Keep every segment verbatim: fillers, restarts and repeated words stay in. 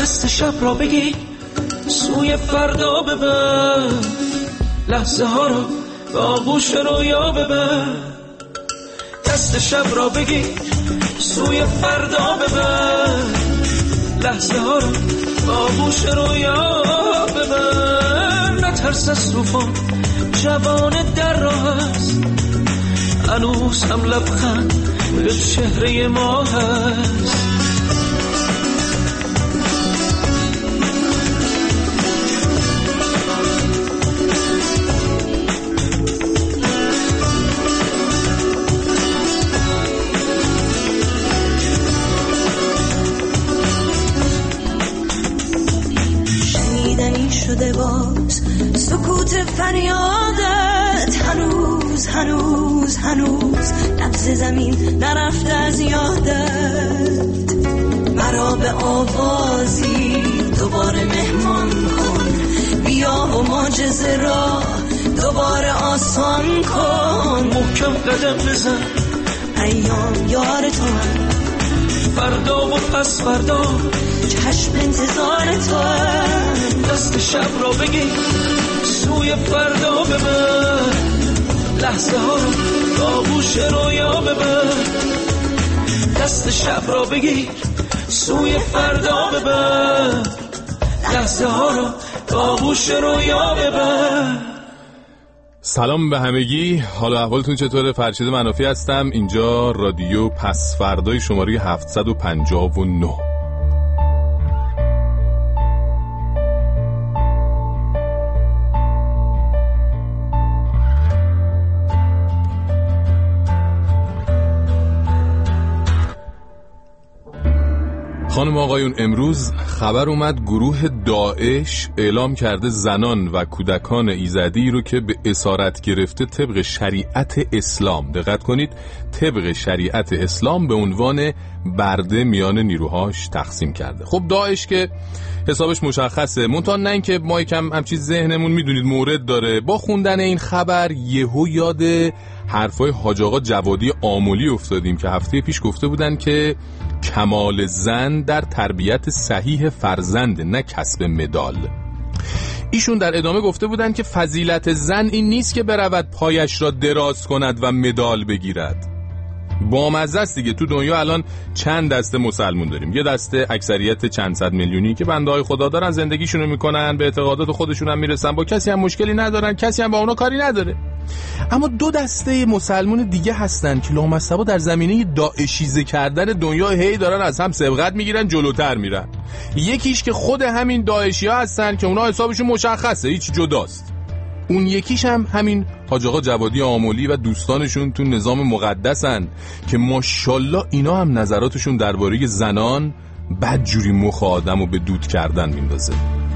دست شب را بگیر سوی فردا ببر، لحظه ها را به آغوش رویا ببر. دست شب را بگیر سوی فردا ببر، لحظه ها را به آغوش رویا ببر. نترس از طوفان، جوان در راه است، هنوز هم لبخند به چهره ما هست. شنیدنی شده باز سکوت فریادت، هنوز هنوز هنوز لبز زمین نرفته از یادت. مرا به آوازی دوباره مهمان کن، بیا و معجزه را دوباره آسان کن. محکم قدم بزن، ایام یار تو هم، فردا و پس فردا چشم انتظار تو هم. دست شب را بگیر سوی فردا ببر، لحظه ها رو به آغوش رویا ببر. دست شب را بگیر سوی فردا ببر، لحظه ها رو به آغوش رویا ببر. سلام به همگی، حالا احوالتون چطوره؟ فرشید منافی هستم، اینجا رادیو پس فردای شماره هفتصد و پنجاه و نه. خانم آقایون، امروز خبر اومد گروه داعش اعلام کرده زنان و کودکان ایزدی رو که به اسارت گرفته طبق شریعت اسلام، دقت کنید، طبق شریعت اسلام به عنوان برده میان نیروهاش تقسیم کرده. خب داعش که حسابش مشخصه، منتها نه اینکه ما یکم همچین ذهنمون میدونید مورد داره. با خوندن این خبر یهو یاد حرفای حاج آقا جوادی آملی افتادیم که هفته پیش گفته بودن که کمال زن در تربیت صحیح فرزند، نه کسب مدال. ایشون در ادامه گفته بودن که فضیلت زن این نیست که برود پایش را دراز کند و مدال بگیرد. بامزه است دیگه. تو دنیا الان چند دسته مسلمون داریم، یه دسته اکثریت چند صد میلیونی که بنده های خدا دارن، زندگیشونو میکنن، به اعتقادات خودشون هم میرسن، با کسی هم مشکلی ندارن، کسی هم با اونا کاری نداره. اما دو دسته مسلمون دیگه هستن که لامصبا در زمینه داعشیزه کردن دنیا هی دارن از هم سبقت میگیرن، جلوتر میرن. یکیش که خود همین داعشی ها هستن که اونا حسابشون مشخصه، هیچ جداست. اون یکیش هم همین حاج آقا جوادی آملی و دوستانشون تو نظام مقدسن که ماشاءالله اینا هم نظراتشون درباره زنان بدجوری مخ آدمو به دود کردن میندازه.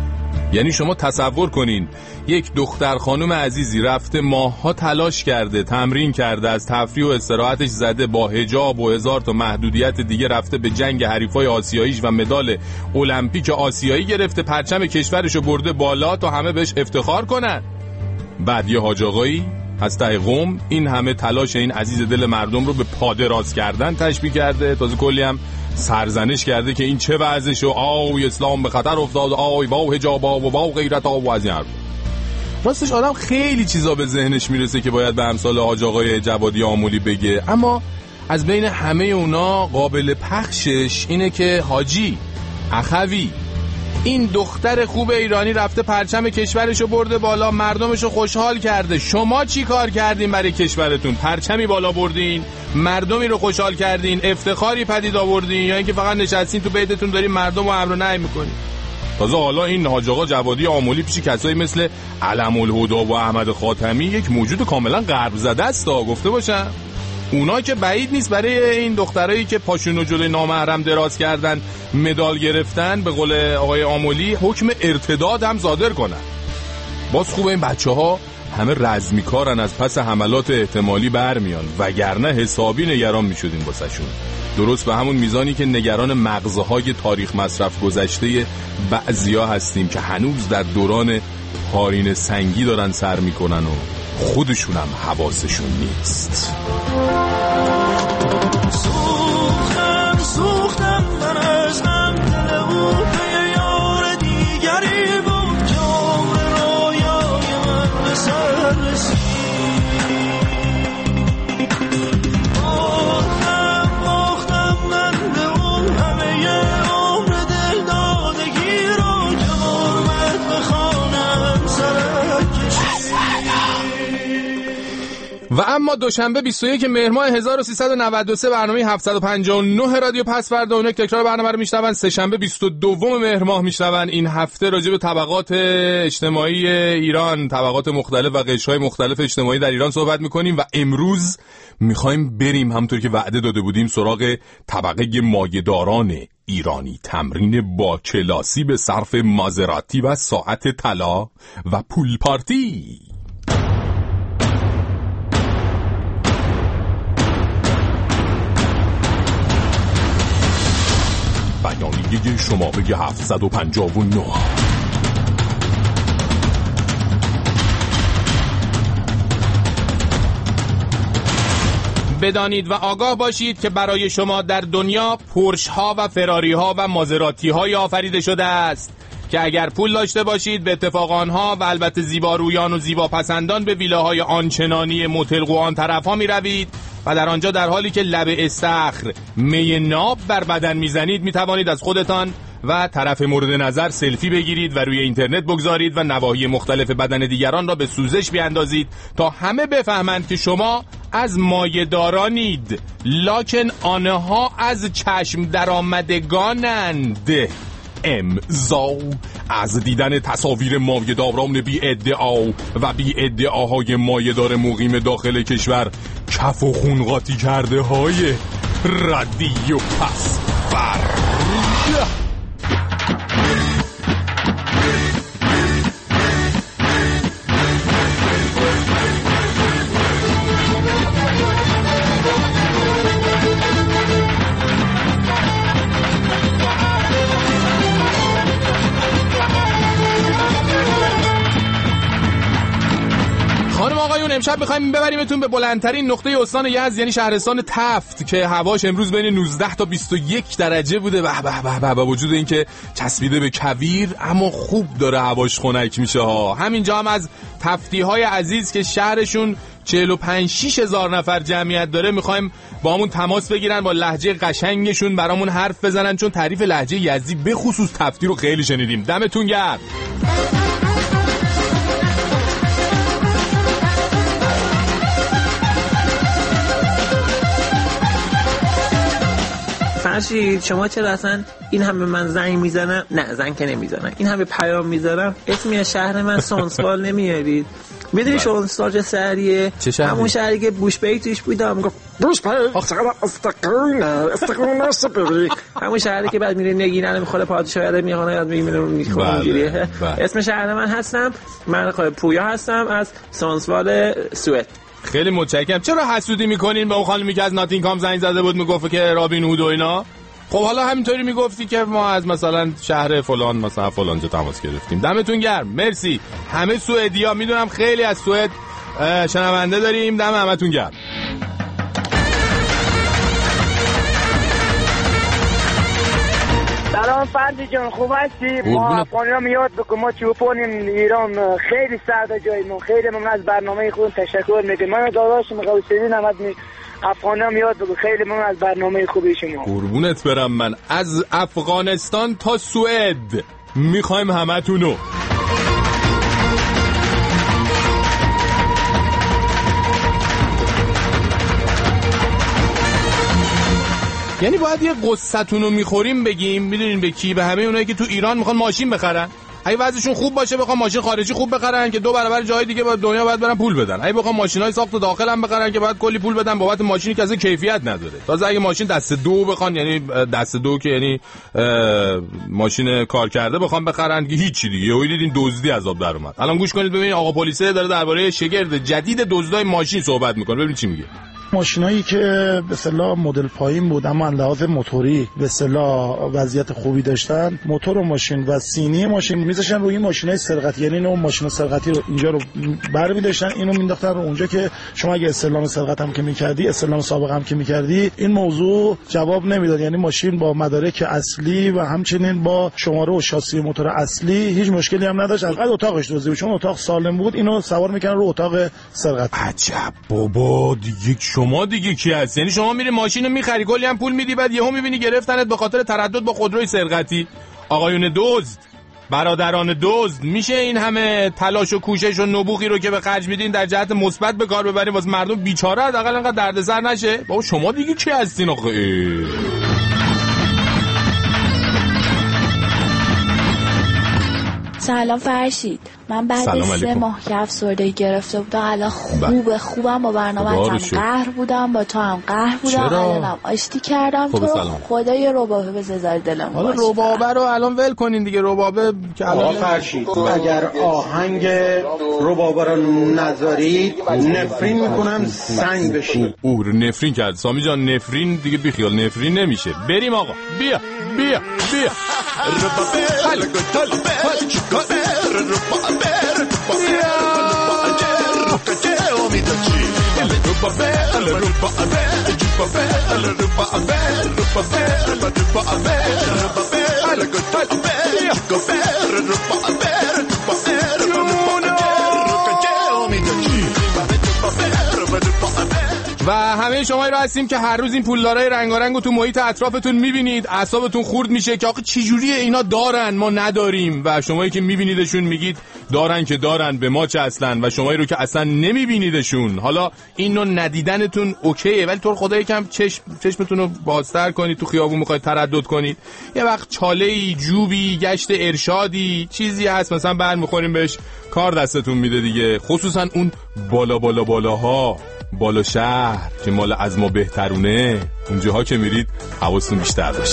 یعنی شما تصور کنین یک دختر خانم عزیزی رفته ماه‌ها تلاش کرده، تمرین کرده، از تفریح و استراحتش زده، با حجاب و هزار تا محدودیت دیگه رفته به جنگ حریفای آسیاییش و مدال المپیک آسیایی گرفته، پرچم کشورشو برده بالا تا همه بهش افتخار کنن. بعد یه حاج آقایی از ته قم این همه تلاش این عزیز دل مردم رو به پاده راست کردن تشبیه کرده، تازه کلی هم سرزنش کرده که این چه وضعشه، آوی اسلام به خطر افتاد، آوی با حجابا و با غیرتا و از این حرف. راستش آدم خیلی چیزا به ذهنش میرسه که باید به امثال حاج آقای جوادی آملی بگه، اما از بین همه اونا قابل پخشش اینه که حاجی اخوی، این دختر خوب ایرانی رفته پرچم کشورشو برده بالا، مردمشو خوشحال کرده. شما چی کار کردین برای کشورتون؟ پرچمی بالا بردین، مردمی رو خوشحال کردین، افتخاری پدید آوردین، یا اینکه فقط نشستین تو بیتتون دارین مردم رو امر و نهی میکنین؟ تازه حالا این حاج آقا جوادی آملی پیش کسایی مثل علم الهدا و احمد خاتمی یک موجود کاملا غرب زده است تا گفته باشم. اونا که بعید نیست برای این دخترایی که پاشونو جلوی نامحرم دراز کردن مدال گرفتن، به قول آقای آملی حکم ارتداد هم صادر کنن. باز خوبه این بچه ها همه رزمی کارن، از پس حملات احتمالی برمیان، وگرنه حسابی نگران میشدیم واسه شون. درست به همون میزانی که نگران مغزهای تاریخ مصرف گذشته بعضیا هستیم که هنوز در دوران پارین سنگی دارن سر میکنن و خودشون هم حواسشون نیست. سوختم سوختم من از هم دل او پی اما دوشنبه بیست و یک مهر ماه هزار و سیصد و نود و سه برنامه هفتصد و پنجاه و نه رادیو پس فردا اونک تکرار برنامه رو میشنون. سه شنبه بیست و دو مهر ماه میشنون. این هفته راجع به طبقات اجتماعی ایران، طبقات مختلف و قشرهای مختلف اجتماعی در ایران صحبت میکنیم و امروز میخوایم بریم همونطور که وعده داده بودیم سراغ طبقه مایه‌داران ایرانی. تمرین با کلاسی به صرف مازراتی و ساعت طلا و پول پارتی. بیانیه شماره هفتصد و پنجاه و نه. بدانید و آگاه باشید که برای شما در دنیا پورش ها و فراری ها و مازراتی های آفریده شده است که اگر پول داشته باشید به اتفاق آنها و البته زیبارویان و زیباپسندان به ویلاهای آنچنانی متلق و آن طرف ها می روید و در آنجا در حالی که لب استخر می ناب بر بدن می زنید می توانید از خودتان و طرف مورد نظر سلفی بگیرید و روی اینترنت بگذارید و نواحی مختلف بدن دیگران را به سوزش بیاندازید تا همه بفهمند که شما از مایه‌دارانید، لکن آنها از چشم درآمدگانند. امضا از دیدن تصاویر مایه‌داران بی ادعا و بی ادعاهای مایه‌دار مقیم داخل کشور کف و خون قاطی کرده های رادیو پس فردا. امشب می‌خوایم ببریمتون به بلندترین نقطه استان یزد، یعنی شهرستان تفت که هواش امروز بین نوزده تا بیست و یک درجه بوده. به به به با وجود اینکه چسبیده به کویر اما خوب داره هواش خنک میشه ها. همینجا هم از تفتی‌های عزیز که شهرشون چهل و پنج شش هزار نفر جمعیت داره می‌خوایم با همون تماس بگیرن، با لهجه قشنگشون برامون حرف بزنن، چون تعریف لهجه یزدی به خصوص تفتی رو خیلی شنیدیم. دمتون گرم. فرشید شما چرا اصلا این همه من زنگ میزنم، نه زنگ که نمیزنم، این همه پیام میذارم اسمی شهر من سونسوال نمیارید؟ میدونی سونسوال چه شهریه؟ همون شهری که بوش پی توش بودم میگفت بوش پی استقرون استقرون نسبری، همون شهری که بعد میره نگینه میخوره پادشاه یاد میخونه یاد میگیره میخوره اینجوریه. اسم شهر من هستم، من پویا هستم از سونسوال سوئد. خیلی متشکرم. چرا حسودی میکنین به اون خانمی که از ناتینگهام زنگ زده بود میگفت که رابین هود و اینا؟ خب حالا همینطوری میگفتی که ما از مثلا شهر فلان مثلا فلانجا تماس گرفتیم. دمتون گرم، مرسی همه سوئدیا. میدونم خیلی از سوئد شنونده داریم، دم همتون گرم. سلام فردی جان، خوب هستی؟ ما افغانی‌ها میاد بکن، ما چوپانیم ایران، خیلی سرده جایمون، خیلی ممنون از برنامه خود تشکر میگم. من داداشم قوسیدین احمد می افغانی‌ها میاد بکن، خیلی ممنون از برنامه خوبی شما. قربونت برم. من از افغانستان تا سوئد میخوایم همتونو. یعنی باید یه قصتونو میخوریم بگیم، میدونین به کی؟ به همه اونایی که تو ایران میخوان ماشین بخرن. اگه وضعشون خوب باشه بخوام ماشین خارجی خوب بخرن که دو برابر جای دیگه با دنیا باید برن پول بدن. اگه بخوام ماشینای ساخت داخل هم بخرن که باید کلی پول بدن بابت ماشینی که اصلا کیفیت نداره. تازه اگه ماشین دست دو بخوان، یعنی دست دو که یعنی ماشین کار کرده بخوام بخرن که هیچ دیگه، یهو دیدین دزدی عذاب در اومد. الان گوش کنید ببینید آقا پلیسه داره درباره شگرد جدید دزدای ماشین صحبت میکنه، ببینید چی میگه. ماشینایی که به اصطلاح مدل پایین بود اما از لحاظ موتوری به اصطلاح وضعیت خوبی داشتن، موتور و ماشین و سینی ماشین میذاشتن روی ماشینای سرقتی، یعنی اون ماشین سرقتی رو اینجا رو برمی‌داشتن اینو مینداختن رو اونجا که شما اگه استعلام سرقت هم که می‌کردی، استعلام سابقه هم که می‌کردی، این موضوع جواب نمیداد. یعنی ماشین با مدارک اصلی و همچنین با شماره و شاسی موتور اصلی هیچ مشکلی هم نداشت. فقط اتاقش دزدی بود، چون اتاق سالم بود اینو سوار می‌کردن رو اتاق سرقت. عجب بابا، دیگه شما دیگه کی هست؟ یعنی شما میری ماشینو میخری، کلی هم پول میدی، بعد یهو میبینی گرفتنت به خاطر تردد با خودروی سرقتی. آقایون دزد برادران دزد، میشه این همه تلاش و کوشش و نبوغی رو که به خرج میدین در جهت مثبت به کار ببرین واسه مردم بیچاره حداقل انقدر دردسر نشه؟ بابا شما دیگه کی هستین آخه؟ سلام فرشید، من بعد سه ماه که افسردگی گرفته بودم الان خوبه خوبم با برنامه هم قهر بودم با تو هم قهر بودم الانم آشتی کردم. تو خدا یه ربابه به ززار دلم حالا ربابه رو الان ول کنین دیگه. ربابه که الان فرشید اگر آهنگ ربابه رو نذارید نفرین میکنم سنگ بشین. او نفرین کرد سامی جان، نفرین دیگه بیخیال، نفرین نمیشه. بریم آقا، بیا بیا بیا و همه شمایی رو هستیم که هر روز این پولدارای رنگارنگ رو تو محیط اطرافتون میبینید، اعصابتون خورد میشه که آخه چه جوریه اینا دارن ما نداریم، و شمایی که میبینیدشون میگید دارن که دارن به ما چه اصلا، و شمایی رو که اصلا نمیبینیدشون حالا اینو ندیدنتون اوکیه، ولی تو خدا یکم چشم چشمتون رو بازتر کنید، تو خیابون میخواید تردد کنید یه وقت چاله‌ای، جوبی، گشت ارشادی چیزی هست مثلا برمیخوریم بهش کار دستتون میده دیگه، خصوصا اون بالا بالا بالاها، بالا شهر که مال از ما بهترونه، اونجاها که میرید حواستون بیشتر باشه.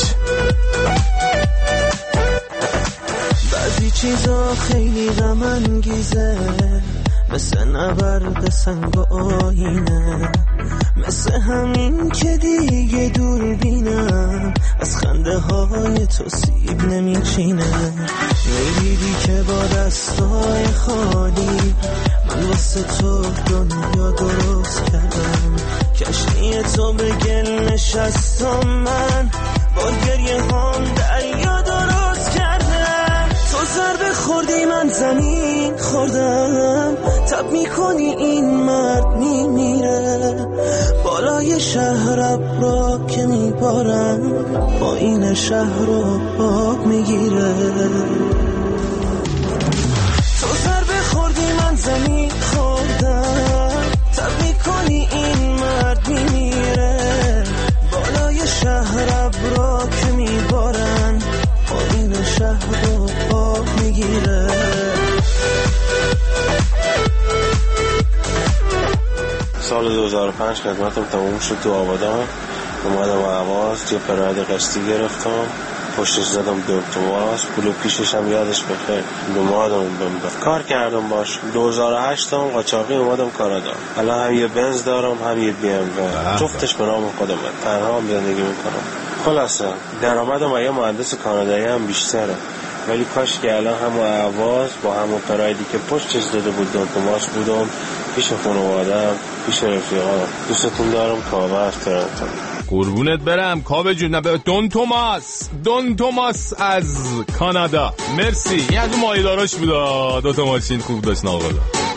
بعضی چیزا خیلی غم انگیزه، مثل نبرد سنگ و آینه، مثل همین که دیگه دور بینم از خنده های تو سیب نمیچینه، میدیدی که با دستای خالی من واسه تو دنیا درست کردم، کشتی تو به گل نشستم، من با گریه هم دریا درست کردم، تو ضربه خوردی من زمین خوردم، تب میکنی این مرد میمیره، بالای شهر ابرا که میبارم با این شهر رو آب میگیره، تو ضربه خوردی من زمین خوردم، تب میکنی این مرد میمیره، بالای شهر ابرا که میبارن با این شهر رو آب میگیره. سال دو هزار و پنج خدمتم تموم شد تو آبادان، اومدم اهواز یه پراید قسطی گرفتم، پشتش زدم دو توماس، پول پیشش هم یادش بخیر دو ماه بمدم کار کردم باش. دو هزار و هشت هم قاچاقی اومدم کانادا، الان هم یه بنز دارم هم یه بی ام و جفتش به نام خودمه، تنها هم زندگی میکنم. خلاصه درآمدم یه مهندس کانادایی هم بیشتره، ولی کاش که الان همون اهواز با همون پرایدی که پشتش زده بود دو توماس بودم پیش خانواده‌ام، پیش رفیقام. دوستتون دارم، کاوه از تورنتو. قربونت برم کاوه جون. نه دون توماس، دون توماس از کانادا، مرسی. این از اون مایداراش بود، دو تا ماشین خوب داشت ناقلا.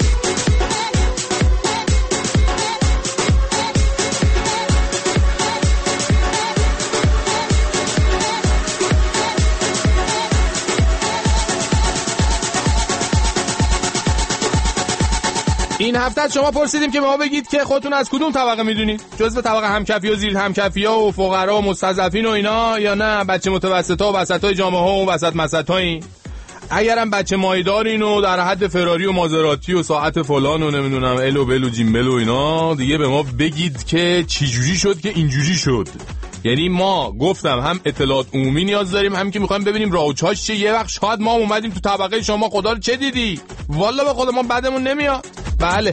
این هفته شما پرسیدیم که به ما بگید که خودتون از کدوم طبقه میدونید، جزو طبقه همکفی و زیر همکفی ها و فقرا و مستضعفین و اینا، یا نه بچه متوسطا و وسطای جامعه ها و وسط مسطایی. اگرم بچه مایدارین و در حد فراری و مازراتی و ساعت فلان و نمیدونم ال و بل و جیمبل و اینا، دیگه به ما بگید که چی جوری شد که اینجوری شد. یعنی ما گفتم هم اطلاعات عمومی نیاز داریم، هم که میخوایم ببینیم راه و چاش چیه. یه وقت شاید ما اومدیم تو طبقه شما، خدا رو چه دیدی، والله به خود ما بدمون نمیاد. بله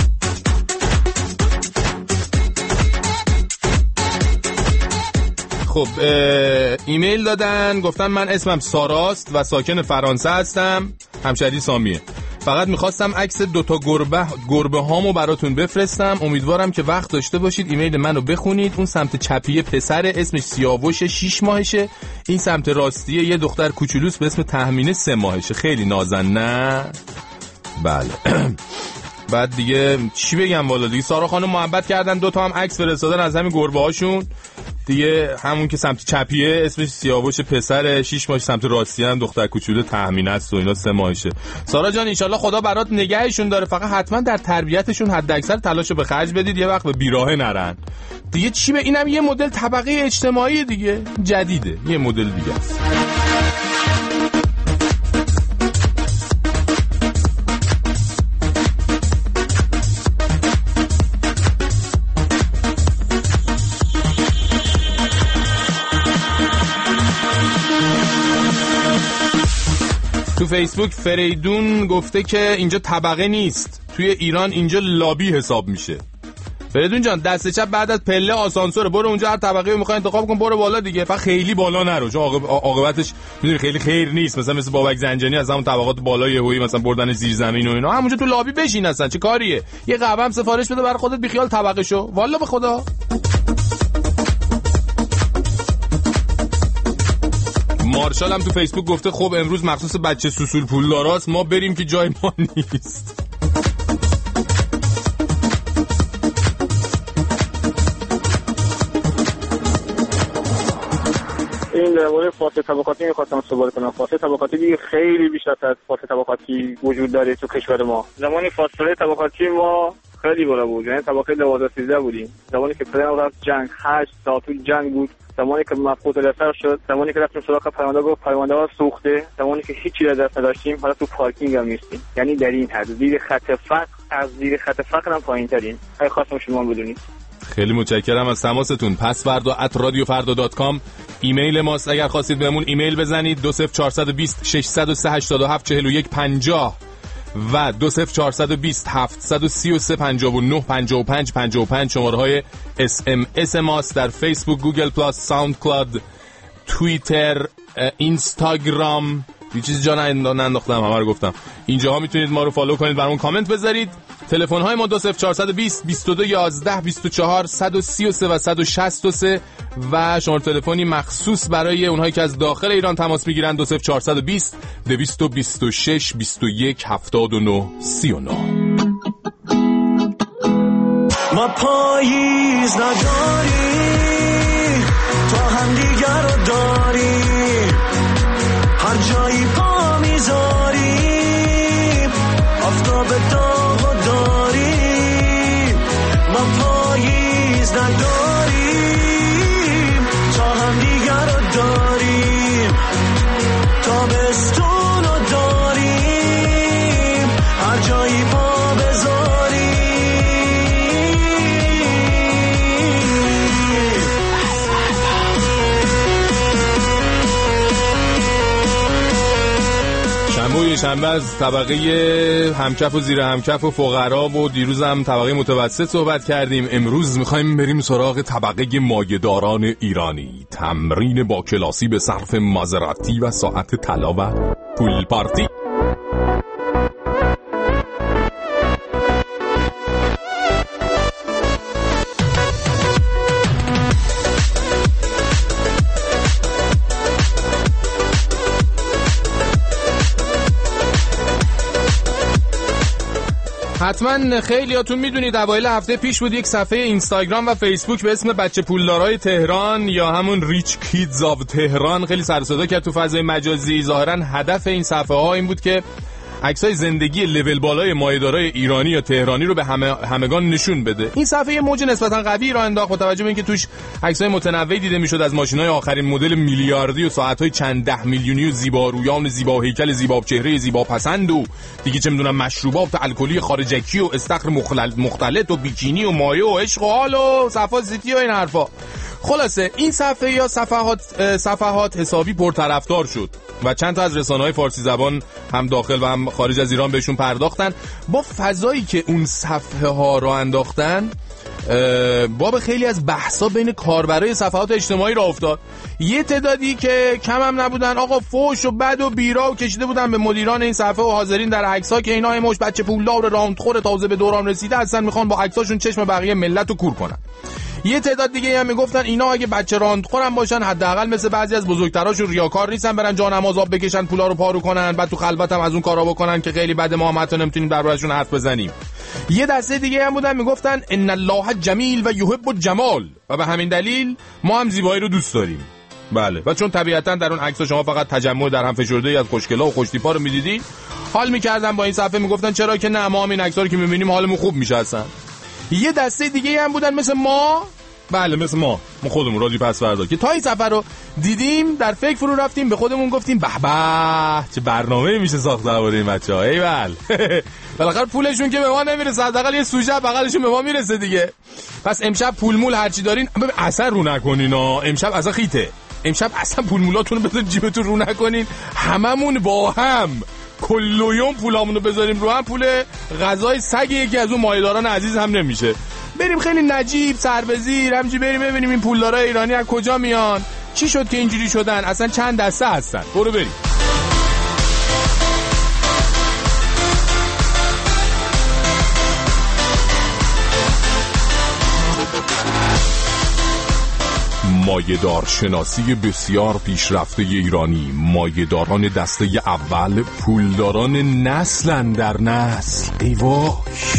خب ایمیل دادن، گفتن من اسمم ساراست و ساکن فرانسه هستم، همشهری سامیه. فقط میخواستم عکس دوتا گربه گربه هامو براتون بفرستم، امیدوارم که وقت داشته باشید ایمیل منو بخونید. اون سمت چپی پسر اسمش سیاوش شیش ماهشه، این سمت راستیه یه دختر کوچولوس به اسم تهمینه سه ماهشه. خیلی نازن نه؟ بله بعد دیگه چی بگم والا دیگه سارا خانم محبت کردن، دو تا هم عکس فرستادن از همین گربه هاشون دیگه. همون که سمت چپیه اسمش سیاوش پسر، شش ماهه، سمت راستی هم دختر کوچولو تهمینه است و اینا سه ماهشه. سارا جان ان خدا برات نگهشون داره، فقط حتما در تربیتشون حد اکثر تلاشو به خرج بدید، یه وقت به بیراهه نرن دیگه. چی به اینم یه مدل طبقه اجتماعی دیگه جدیده، یه مدل دیگه است. تو فیسبوک فریدون گفته که اینجا طبقه نیست، توی ایران اینجا لابی حساب میشه. فریدون جان دست چپ بعد از پله آسانسور، برو اونجا هر طبقه رو میخوای انتخاب کن برو بالا دیگه، فقط خیلی بالا نرو چون عاقبتش میدونی خیلی خیر نیست. مثلا مثل بابک زنجانی از همون طبقات بالای هویی مثلا بردن زیر زمین و اینا، همونجا تو لابی بشین اصلا چه کاریه، یه قهوه هم سفارش بده برای خودت بیخیال طبقه شو والا به خدا. مارشال هم تو فیسبوک گفته خب امروز مخصوص بچه سوسول پولداراست، ما بریم که جای ما نیست. این در مورد فاصله طبقاتی می‌خواستم صحبت کنم. فاصله طبقاتی دیگه خیلی بیشتر از فاصله طبقاتی وجود داره تو کشور ما. زمانی فاصله طبقاتی ما خیلی بالا بود، یعنی طبقه دوازده سیزده بودیم. زمانی که پدرم رفت جنگ، هشت سال تو جنگ بود. زمانی که مفقود الاسر شد، زمانی که رفتیم سراغ پرونده گفت پرونده ها سوخته، زمانی که هیچی در دست نداشتیم حالا تو پارکینگ هم نیستیم. یعنی در این حد زیر خط فقر، از زیر خط فقر هم پایین‌ترین. اگه خواستم شما بدونید. خیلی متشکرم از تماستون. پس فردا ات رادیو فردا دات کام ایمیل ماست، اگر خواستید بهمون ایمیل بزنید. دو صفر چهار دو صفر شش صفر سه هشت هفت چهار یک پنجاه و دو صفر چهار دو صفر هفت سه سه پنجاه و نه پنجاه و پنج پنجاه و پنج شماره های اس ام اس ماست. در فیسبوک، گوگل پلاس، ساوند کلاود، توییتر، اینستاگرام، یه چیزی جا ننداختم همه رو گفتم، اینجاها میتونید ما رو فالو کنید، برامون کامنت بذارید. تلفن های ما دو صفر چهار دو صفر بیست و دو یازده بیست و چهار صد و سی و سه و صد و شصت و سه و شماره تلفنی مخصوص برای اونهایی که از داخل ایران تماس میگیرن دو صفر چهار دو صفر دویست و بیست و شش بیست و یک هفتاد و نه سی و نه. ما پاییز نداری تو هم دیگر رو داری، هر جایی پا میذاری آفتاب داغ و داری. ما پاییز نداریم تا هم دیگر رو داریم، تابستون رو داریم هر جایی پا بذاریم. شنبه شنبه از طبقه همکف و زیر همکف و فقرا و دیروز هم طبقه متوسط صحبت کردیم. امروز میخوایم بریم سراغ طبقه مایه‌داران ایرانی. تمرین با کلاسی به صرف مازراتی و ساعت طلا و پول پارتی. حتما خیلیاتون میدونید اوایل هفته پیش بود یک صفحه اینستاگرام و فیسبوک به اسم بچه پولدارای تهران یا همون ریچ کیدز آف تهران خیلی سر و صدا کرد تو فضای مجازی. ظاهرا هدف این صفحه ها این بود که عکسای زندگی لول بالای مایه‌دارای ایرانی یا تهرانی رو به همه همگان نشون بده. این صفحه یه موج نسبتا قوی را انداخت با توجه به اینکه توش عکسای متنوعی دیده میشد از ماشین‌های آخرین مدل میلیاردی و ساعت‌های چند ده میلیونی و زیبارویان زیبا هیکل زیبا چهره زیبا پسند و دیگه چه میدونم مشروبات الکلی خارجکی و استخر مختلط و بیکینی و مایه و عشق و حال و صفا زیتی و این حرفا. خلاصه این صفحه یا صفحات صفحات حسابی پرطرفدار شد و چند تا از رسانه‌های فارسی زبان هم داخل و هم خارج از ایران بهشون پرداختن. با فضایی که اون صفحه ها را انداختن باب خیلی از بحثا بین کاربرای صفحات اجتماعی را افتاد. یه تعدادی که کم هم نبودن آقا فوش و بد و بیرا و کشیده بودن به مدیران این صفحه و حاضرین در عکس‌ها که اینا همش بچه پولدار راندخور تازه به دوران رسیده هستن، میخوان با عکساشون چشم بقیه ملت رو کور کنن. یه تعداد دیگه هم میگفتن اینا اگه بچه راندخورم باشن حداقل مثل بعضی از بزرگتراشون ریاکار نیستن برن جانماز آب بکشن پولا رو پارو کنن بعد تو خلوت هم از اون کارا بکنن که خیلی بده ما هم حتی نمیتونیم دربارشون حرف بزنیم. یه دسته دیگه هم بودن میگفتن ان الله جمیل و یحب الجمال و به همین دلیل ما هم زیبایی رو دوست داریم. بله و چون طبیعتا در اون عکس شما فقط تجمع در هم فشرده از خوشگلا و خوشتیپا رو میدیدی حال میکردن با این صفحه میگفتن چرا که نه ما هم این عکس‌ها رو که میبینیم حالمون خوب میشه اصلا. یه دسته دیگه هم بودن مثل ما، بله مثل ما ما خودمون رادیو پس فردا که تا این سفر رو دیدیم در فکر فرو رفتیم به خودمون گفتیم به به چه برنامه‌ای میشه ساخت درباره این بچه‌ها. ایول بالاخره پولشون که به ما نمیرسه حداقل یه سوژه بغلشون به ما میرسه دیگه. پس امشب پول مول هر چی دارین اصلا رو نکنین ها. امشب اصلا خیته. امشب اصلا پول مولاتون رو بذارین جیبتون رو نکنین. هممون با هم کلیوم پولامونو بذاریم رو هم پول غذای سگ یکی از اون مایه‌داران عزیز هم نمیشه. بریم خیلی نجیب سر به زیر همینجوری بریم ببینیم این پولدارای ایرانی از کجا میان، چی شد که اینجوری شدن، اصلا چند دسته هستن. برو بریم. مایه‌دار شناسی بسیار پیشرفته ایرانی. مایه‌داران دسته اول پولداران نسل در نسل. ای وای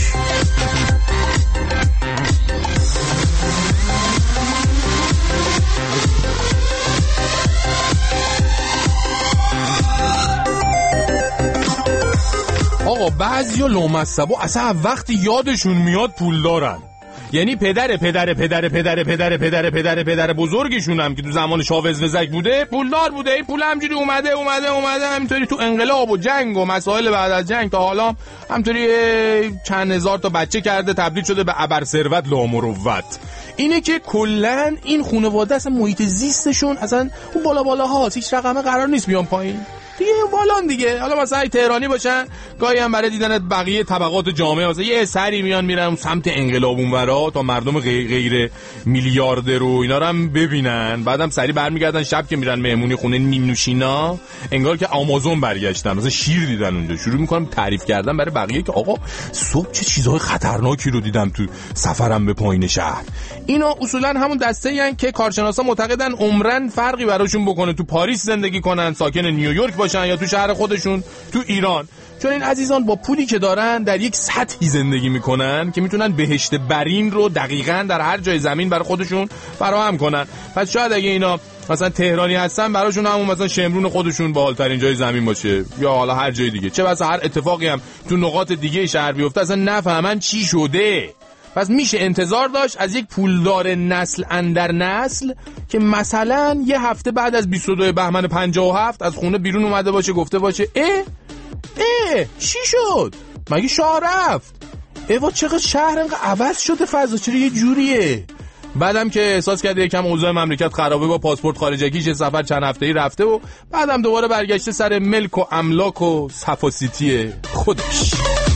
آقا بعضیا لامصبا اصلا وقتی یادشون میاد پول دارن، یعنی پدر پدر پدر پدر پدر پدر پدر پدر بزرگشون هم که تو زمان شاوز وزک بوده پولدار بوده. این پول همجوری اومده اومده اومده همینطوری تو انقلاب و جنگ و مسائل بعد از جنگ تا حالا همینطوری چند هزار تا بچه کرده تبدیل شده به ابر ثروت لامروت. اینه که کلن این خانواده اصلا محیط زیستشون اصلا اون بالا بالا هاست، هیچ رقمه قرار نیست بیان پایین دیگه بالان دیگه. حالا مثلا تهرانی باشن گاهی هم برای دیدن بقیه طبقات جامعه مثلا یه سری میان میرن سمت انقلاب اونورا تا مردم غیر, غیر میلیاردر رو اینا رو هم ببینن، بعدم سری برمیگردن شب که میرن مهمونی خونه نیمنوشینا انگار که آمازون برگشتن مثلا شیر دیدن اونجا، شروع میکنم تعریف کردن برای بقیه که آقا صبح چه چیزهای خطرناکی رو دیدم تو سفرم به پایین شهر. اینا اصولا همون دسته‌ای ان که کارشناسا معتقدن عمرن فرقی براشون بکنه تو پاریس زندگی کنن، ساکن نیویورک باشن یا تو شهر خودشون تو ایران، چون این عزیزان با پولی که دارن در یک سطحی زندگی میکنن که میتونن بهشت برین رو دقیقاً در هر جای زمین برای خودشون فراهم کنن. پس شاید اگه اینا مثلا تهرانی هستن براشون همون مثلا شمرون خودشون باحال‌ترین جای زمین باشه یا حالا هر جای دیگه، چه بسا هر اتفاقی هم تو نقاط دیگه شهر بیفته اصلا نفهمن چی شده. پس میشه انتظار داشت از یک پولدار نسل اندر نسل که مثلا یه هفته بعد از بیست و دو بهمن پنجاه و هفت از خونه بیرون اومده باشه گفته باشه اه اه چی شد مگه شاه رفت، ایوا چقدر شهر انقدر عوض شده، فضا چرا یه جوریه. بعدم که احساس کرده یکم اوضاع مملکت خرابه با پاسپورت خارجگیش سفر چند هفته‌ای رفته و بعدم دوباره برگشته سر ملک و املاک و صفاسیتی خودش.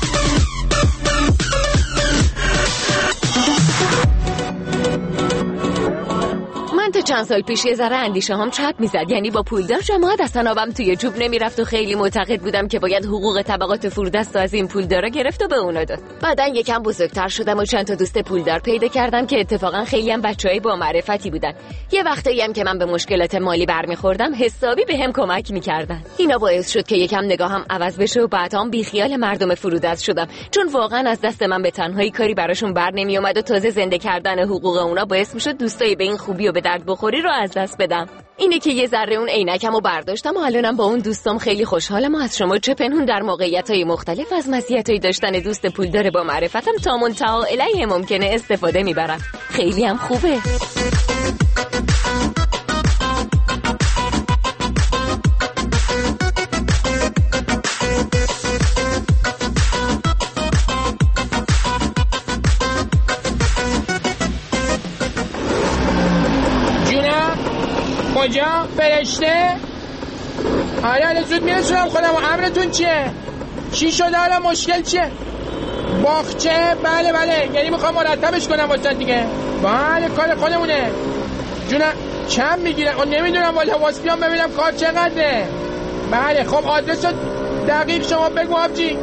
تا چند سال پیش یه ذره اندیشه هم چپ میزد، یعنی با پولدار جماعت اصلا آبم توی جوب نمیرفت و خیلی معتقد بودم که باید حقوق طبقات فرودست از این پولدارا گرفت و به اونا داد. بعدن یکم بزرگتر شدم و چند تا دوست پولدار پیدا کردم که اتفاقا خیلی هم بچهای با معرفتی بودن. یه وقتایی هم که من به مشکلات مالی برمیخوردم حسابی بهم کمک میکردن. اینا باعث شد که یکم نگاهم عوض بشه و بعدام بیخیال مردم فرودست شدم، چون واقعا از دست من به تنهایی کاری براشون بر نمیومد و تازه زنده کردن حقوق اونا باعث میشد دوستای به این خوبی و به درد بخوری رو از دست بدم. اینه که یه ذره اون عینکمو برداشتم و الانم با اون دوستام خیلی خوشحالم و از شما چه پنهون در موقعیت‌های مختلف از مزیت‌های داشتن دوست پولدار با معرفتم تا منتهی الیه ممکنه استفاده میبرم. خیلی هم خوبه. کجا؟ فرشته؟ حالا حالا زود میرسونم خودم و امرتون چیه؟ چی شده حالا مشکل چیه؟ باغچه؟ بله بله، یعنی میخوام مرتبش کنم واسه دیگه. بله کار خودمونه. جونم چند میگیرن؟ اون نمیدونم والا، واسه بیام ببینم کار چقدره. بله خب آدرس دقیق شما بگو آبجی.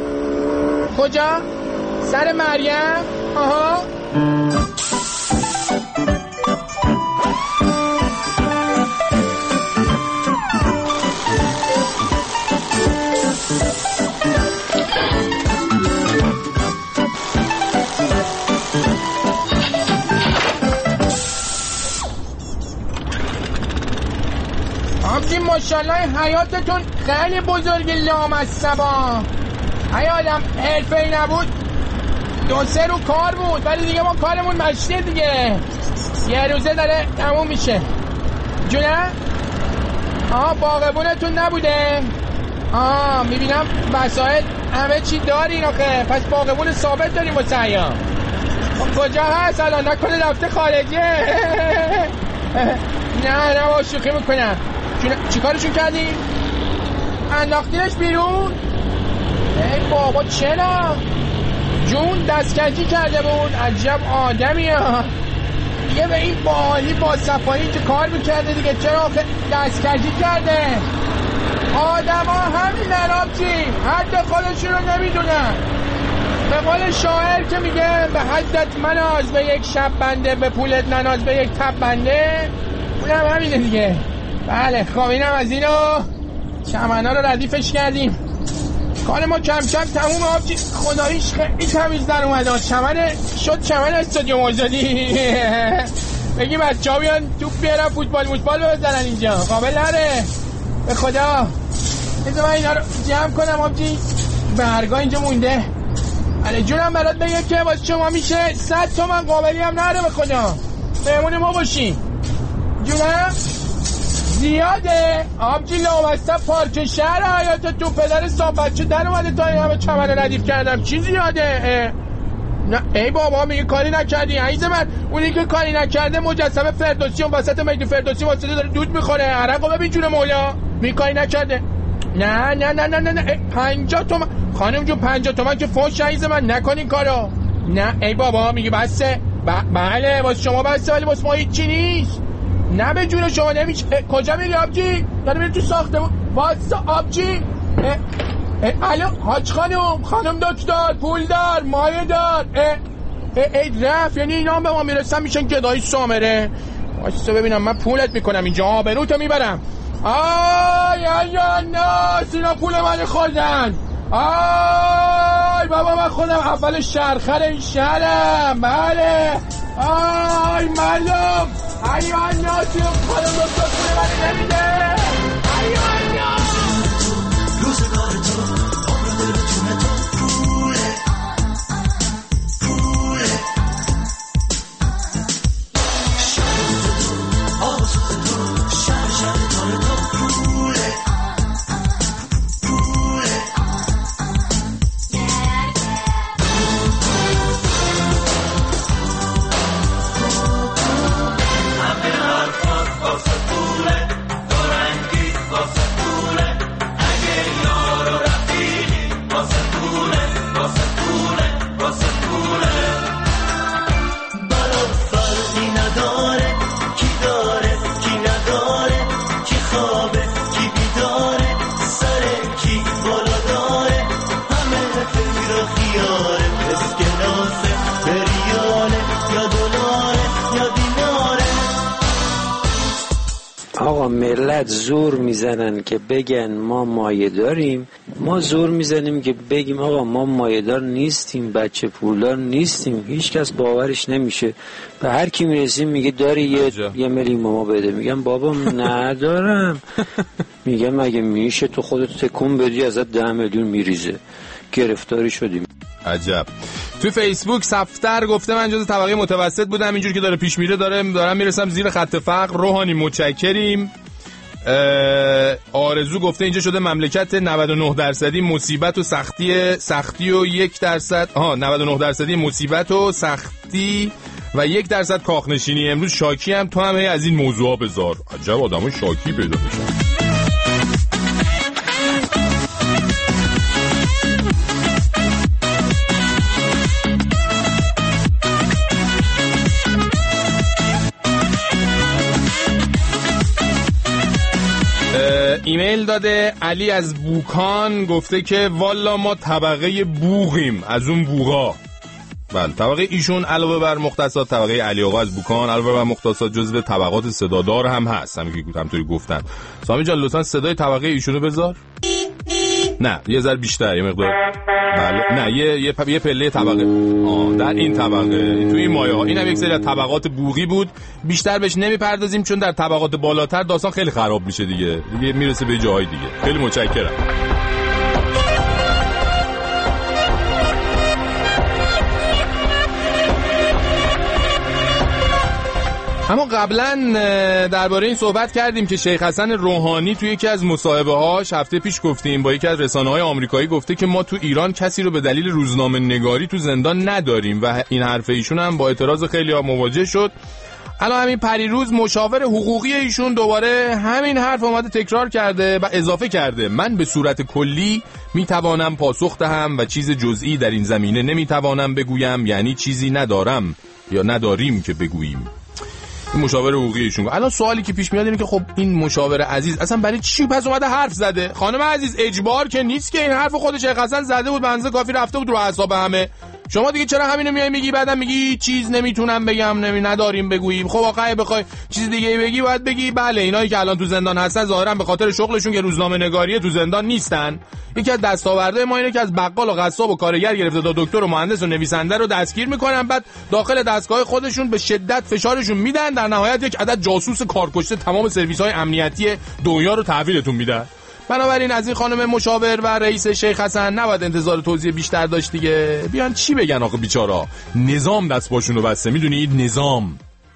کجا؟ سر مریم؟ آها آبجی ماشاءالله حیاتتون خیلی بزرگ لامصبا. ای آدم حرفه‌ای نبود دو سه رو کار بود، ولی دیگه ما کارمون مشته دیگه، یه روزه داره تموم میشه. جونه؟ آه باغبونتون نبوده؟ آه میبینم وسایل همه چی دارین آخه، پس باغبون ثابت داریم با سیام. کجا هست الان؟ نکنه رفته خارجه؟ نه نه با شوخی میکنم. چی کارشون کردیم؟ انداختینش بیرون؟ ای بابا چرا؟ جون دستکجی کرده بود. عجب آدمی ها دیگه، به این باحالی با صفایی که کار میکرده دیگه، چرا آخه دستکجی کرده؟ آدم ها همین عراقی حد خودشون رو نمیدونن. به قول شاعر که میگه به حدت مناز به یک شب بنده، به پولت نناز به یک تب بنده، اونم همینه دیگه. بله خب اینم از اینو چمنا رو ردیفش کردیم. کار ما کم کم تموم. آبجی خداییش خیلی تمیز در اومده. چمن شد چمن استادیوم آزادی. بگی بچه ها بیان توپ بیارن فوتبال موتبال بزنن اینجا، قابل نره به خدا. بذار من اینا رو جمع کنم. آبجی برگاه اینجا مونده. علی جونم برات بگه که واسه شما میشه صد تومن، قابلی هم نره به خدا. مهمون ما باشین جونم. زیاده آبجی لامصب پارک شهر حیات تو پدر صاحب بچه در اومده تا این همه چمن ردیف کردم. چی زیاده؟ نه ای بابا میگه کاری نکردی عزیز من. اونی که کاری نکرده مجسمه فردوسی اون وسط میدون فردوسی واسطه داره دود میخوره. عرقو ببین جون مولا. میگه کاری نکرده. نه نه نه نه نه, نه. پنجاه تومن خانم جون، پنجاه تومن که فوش عزیز من نکنین کارو. نه ای بابا میگه بسه. ب- بله واسه شما بسه ولی واسه ما هیچی نیست. نه به جون شما نمیشه. کجا میری آبجی؟ داره میره تو ساختمون. واسه آبجی. الو حاج خانم، خانم دکتر، پول دار، مایه دار. اه اه ای رفت. یعنی اینا هم به ما میرسن میشن گدایی سامره. واسه ببینم من پولت میکنم اینجا، آبروتو میبرم. آی آی ناس اینا پول من خوردن. آی بابا من خودم اول شهرخر این شهرم. بله آی مردم ایوان ناسی خودم دکتر پول من نمیده. ایوان ناس روزگار تو عمر دل جون تو پوله پوله شهر تو آسوز تو شهر شهر دار تو پوله پوله. همه حرفات واسه پوله دورنگی واسه پوله. اگه یارو رفیقی واسه پوله واسه پوله واسه پوله. برات فرقی نداره کی داره کی نداره، کی خوابه کی بیداره، سر کی بالا داره. همه فکر و خیاره، اسکناسه بریانه یا دلاره یا دیناره. آقا ملت زور میزنن که بگن ما مایه داریم، ما زور میزنیم که بگیم آقا ما مایه دار نیستیم، بچه پولدار نیستیم. هیچ کس باورش نمیشه. به هر کی میرسیم میگه داری یه, یه میلیون ما بده. میگم بابا ندارم. میگم مگه میشه تو خودت تکون بدی ازت ده میلیون میریزه. گرفتاری شدیم. عجب. تو فیسبوک صفتر گفته من جز طبقه متوسط بودم، اینجور که داره پیش میره داره دارم میرسم زیر خط فقر. روحانی متشکریم. آرزو گفته اینجا شده مملکت نود و نه درصدی مصیبت و سختی سختی و یک درصد آها نود و نه درصدی مصیبت و سختی و یک درصد کاخنشینی. امروز شاکی هم تو هم از این موضوعا بذار. عجب آدمای شاکی پیدا میشن. ایمیل داده علی از بوکان، گفته که والا ما طبقه بوغیم، از اون بوغا. بله طبقه ایشون علاوه بر مختصات طبقه علی آقا از بوکان علاوه بر مختصات جزو طبقات صدادار هم هست. همین که همونطوری گفتن. سامی جان لطفا صدای طبقه ایشونو بذار. نه یه ذره بیشتر، یه مقدار. بله نه یه یه, پ... یه پله طبقه. آه در این طبقه تو این مایه ها اینم یک سری از طبقات بوغی بود. بیشتر بهش نمیپردازیم چون در طبقات بالاتر داستان خیلی خراب میشه دیگه. دیگه میرسه به جای دیگه. خیلی متشکرم. اما قبلا درباره این صحبت کردیم که شیخ حسن روحانی توی یکی از مصاحبه‌هاش هفته پیش گفتیم با یکی از رسانه‌های آمریکایی گفته که ما تو ایران کسی رو به دلیل روزنامه نگاری تو زندان نداریم و این حرف ایشون هم با اعتراض خیلی‌ها مواجه شد. الان همین پریروز مشاور حقوقی ایشون دوباره همین حرف اومده تکرار کرده و اضافه کرده من به صورت کلی میتوانم پاسخ دهم و چیز جزئی در این زمینه نمیتوانم بگویم، یعنی چیزی ندارم یا نداریم که بگوییم. این مشاور حقوقی ایشون. الان سوالی که پیش میاد اینه که خب این مشاور عزیز اصلا برای چی پس اومده حرف زده؟ خانم عزیز اجبار که نیست که این حرف خودش شیخ حسن زده بود، بنزه کافی رفته بود رو اعصاب همه. شما دیگه چرا همینو میای میگی بعدم میگی چیز نمیتونم بگم، نمی نداریم بگوییم؟ خب آقا بخوای چیز دیگه بگی باید بگی بله اینایی که الان تو زندان هستن ظاهرا به خاطر شغلشون که روزنامه نگاریه تو زندان نیستن. یکی از دستاوردهای ما اینه که از بقال و قصاب و کارگر گرفته تا دکتر و مهندس و نویسنده رو دستگیر میکنن، بعد داخل دستگاه خودشون به شدت فشارشون میدن، در نهایت یک عدد جاسوس کارکشته تمام سرویس‌های امنیتی دنیا رو تحویلتون میدن. بنابراین از این خانم مشاور و رئیس شیخ حسن نباید انتظار توضیح بیشتر داشت دیگه. بیان چی بگن آخه بیچارا؟ نظام دست باشون رو بسته، میدونید نظام.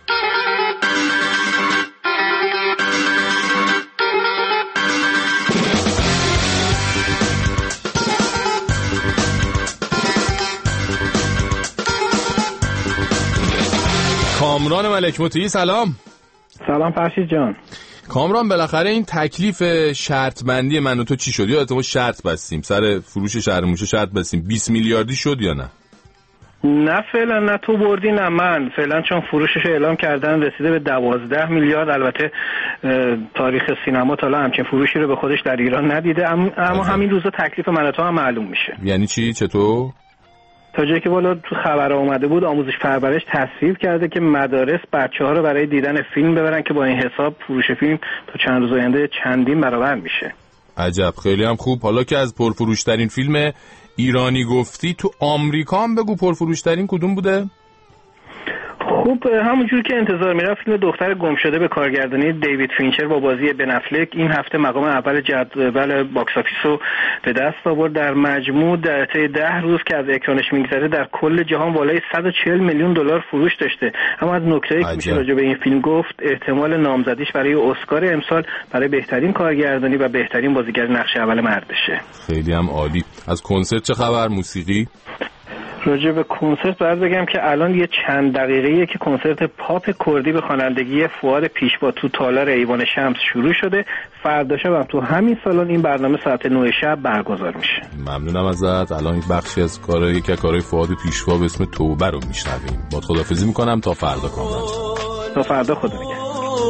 کامران ملک مطیعی سلام. سلام فرشید جان. کامران بالاخره این تکلیف شرط بندی من و تو چی شد؟ یادت ما شرط بستیم سر فروش شهرموشه، شرط بستیم بیست میلیاردی شد یا نه؟ نه فعلا نه تو بردی نه من فعلا، چون فروشش اعلام کردن رسیده به دوازده میلیارد. البته تاریخ سینما تا الان همچین فروشی رو به خودش در ایران ندیده، اما همین روزا تکلیف من و تو هم معلوم میشه. یعنی چی؟ چطور؟ تا جایی که بالا تو خبر اومده بود آموزش پرورش تصویب کرده که مدارس بچه‌ها رو برای دیدن فیلم ببرن که با این حساب فروش فیلم تا چند روز آینده چندین برابر میشه. عجب، خیلی هم خوب. حالا که از پرفروشترین فیلم ایرانی گفتی، تو آمریکا هم بگو پرفروشترین کدوم بوده؟ خوب همونجور که انتظار میرفت فیلم دختر گم شده به کارگردانی دیوید فینچر با بازی بن افلک این هفته مقام اول جدول باکس آفیس رو به دست آورد. در مجموع در طی ده روز که از اکرانش میگذره در کل جهان بالای صد و چهل میلیون دلار فروش داشته. اما از نکته‌ای که میشه راجع به این فیلم گفت احتمال نامزدیش برای اسکار امسال برای بهترین کارگردانی و بهترین بازیگر نقش اول مردشه. خیلی هم عالی. از کنسرت چه خبر؟ موسیقی؟ راجع به کنسرت باید بگم که الان یه چند دقیقه‌ایه که کنسرت پاپ کردی به خوانندگی فؤاد پیشوا تو تالار ایوان شمس شروع شده. فردا شب هم تو همین سالن این برنامه ساعت نه شب برگزار میشه. ممنونم ازت. الان یک بخشی از کار یک از کارهای فؤاد پیشوا به اسم توبه رو میشنویم. با خداحافظی میکنم تا فردا. کامران تا فردا، خدا نگهدار.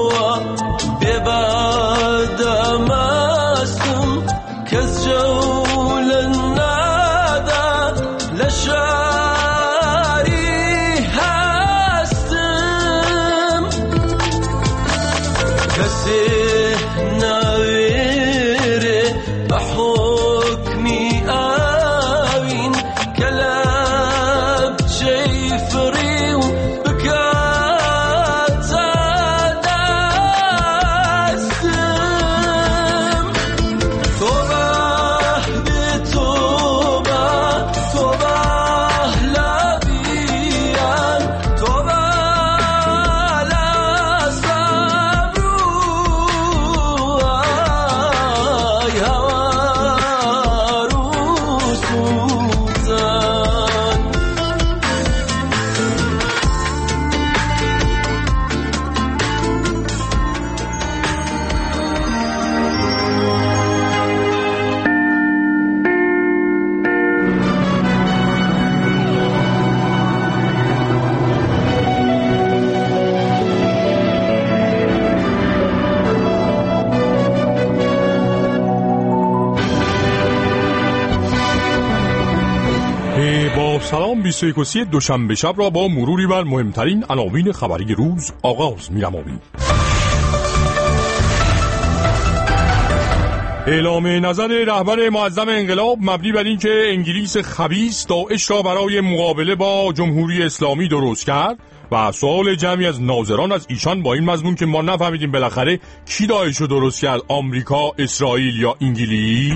سلام بیست و یک دوشنبه شب را با مروری بر مهمترین عناوین خبری روز آغاز می‌نماییم. اعلام نظر رهبر معظم انقلاب مبنی بر این که انگلیس خبیث داعش را برای مقابله با جمهوری اسلامی درست کرد و سوال جمعی از ناظران از ایشان با این مضمون که ما نفهمیدیم بالاخره کی داعش رو درست کرد، آمریکا، اسرائیل یا انگلیس؟